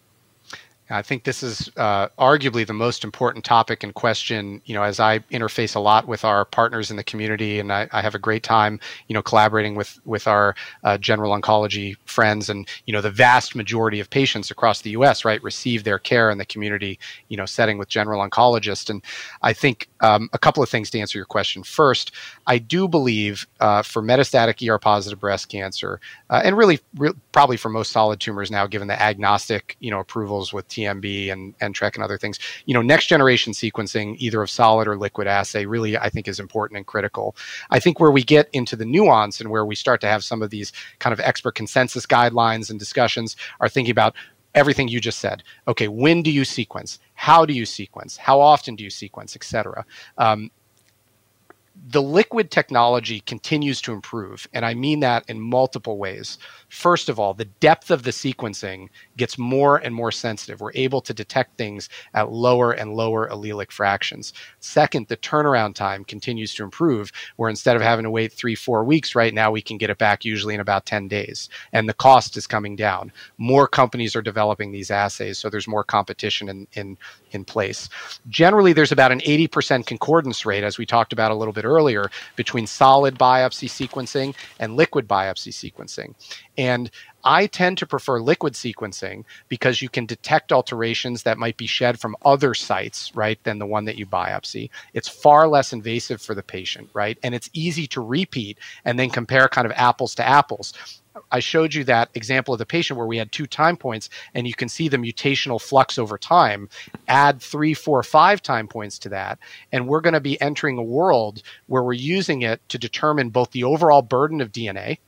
I think this is uh, arguably the most important topic in question, you know, as I interface a lot with our partners in the community, and I, I have a great time, you know, collaborating with, with our uh, general oncology friends. And, you know, the vast majority of patients across the U S, right, receive their care in the community, you know, setting with general oncologists. And I think um, a couple of things to answer your question. First, I do believe uh, for metastatic E R positive breast cancer, uh, and really, re- probably for most solid tumors now, given the agnostic, you know, approvals with T M B and, and Trek and other things, you know, next generation sequencing, either of solid or liquid assay, really, I think, is important and critical. I think where we get into the nuance and where we start to have some of these kind of expert consensus guidelines and discussions are thinking about everything you just said. Okay, when do you sequence? How do you sequence? How often do you sequence, et cetera? Um, The liquid technology continues to improve, and I mean that in multiple ways. First of all, the depth of the sequencing gets more and more sensitive. We're able to detect things at lower and lower allelic fractions. Second, the turnaround time continues to improve, where instead of having to wait three, four weeks, right now we can get it back usually in about ten days. And the cost is coming down. More companies are developing these assays, so there's more competition in, in, in place. Generally, there's about an eighty percent concordance rate, as we talked about a little bit earlier, between solid biopsy sequencing and liquid biopsy sequencing. And I tend to prefer liquid sequencing because you can detect alterations that might be shed from other sites, right, than the one that you biopsy. It's far less invasive for the patient, right? And it's easy to repeat and then compare kind of apples to apples. I showed you that example of the patient where we had two time points, and you can see the mutational flux over time. Add three, four, five time points to that, and we're going to be entering a world where we're using it to determine both the overall burden of D N A.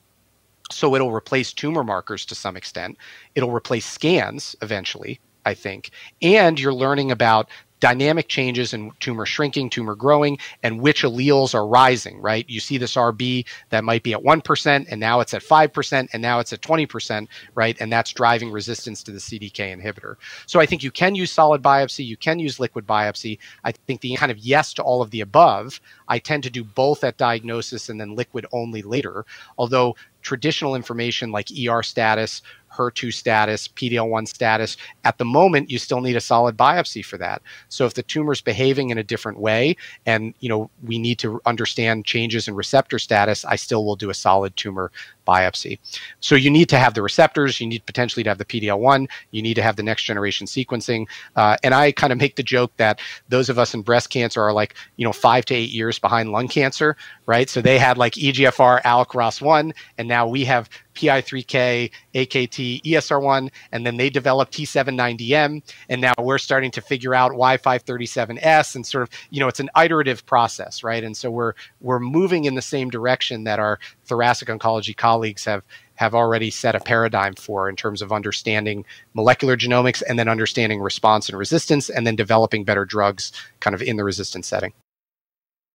So it'll replace tumor markers to some extent. It'll replace scans eventually, I think. And you're learning about dynamic changes in tumor shrinking, tumor growing, and which alleles are rising, right? You see this R B that might be at one percent, and now it's at five percent, and now it's at twenty percent, right? And that's driving resistance to the C D K inhibitor. So I think you can use solid biopsy, you can use liquid biopsy. I think the kind of yes to all of the above. I tend to do both at diagnosis and then liquid only later, although traditional information like E R status, H E R two status, P D L one status, at the moment, you still need a solid biopsy for that. So if the tumor's behaving in a different way and, you know, we need to understand changes in receptor status, I still will do a solid tumor biopsy. So you need to have the receptors, you need potentially to have the P D L one, you need to have the next generation sequencing. Uh, and I kind of make the joke that those of us in breast cancer are like, you know, five to eight years behind lung cancer, right? So they had like E G F R, ALK, R O S one, and now we have P I three K, A K T, E S R one, and then they developed T seven ninety M, and now we're starting to figure out Y five thirty-seven S, and sort of, you know, it's an iterative process, right? And so we're we're moving in the same direction that our thoracic oncology colleagues have have already set a paradigm for in terms of understanding molecular genomics and then understanding response and resistance and then developing better drugs kind of in the resistance setting.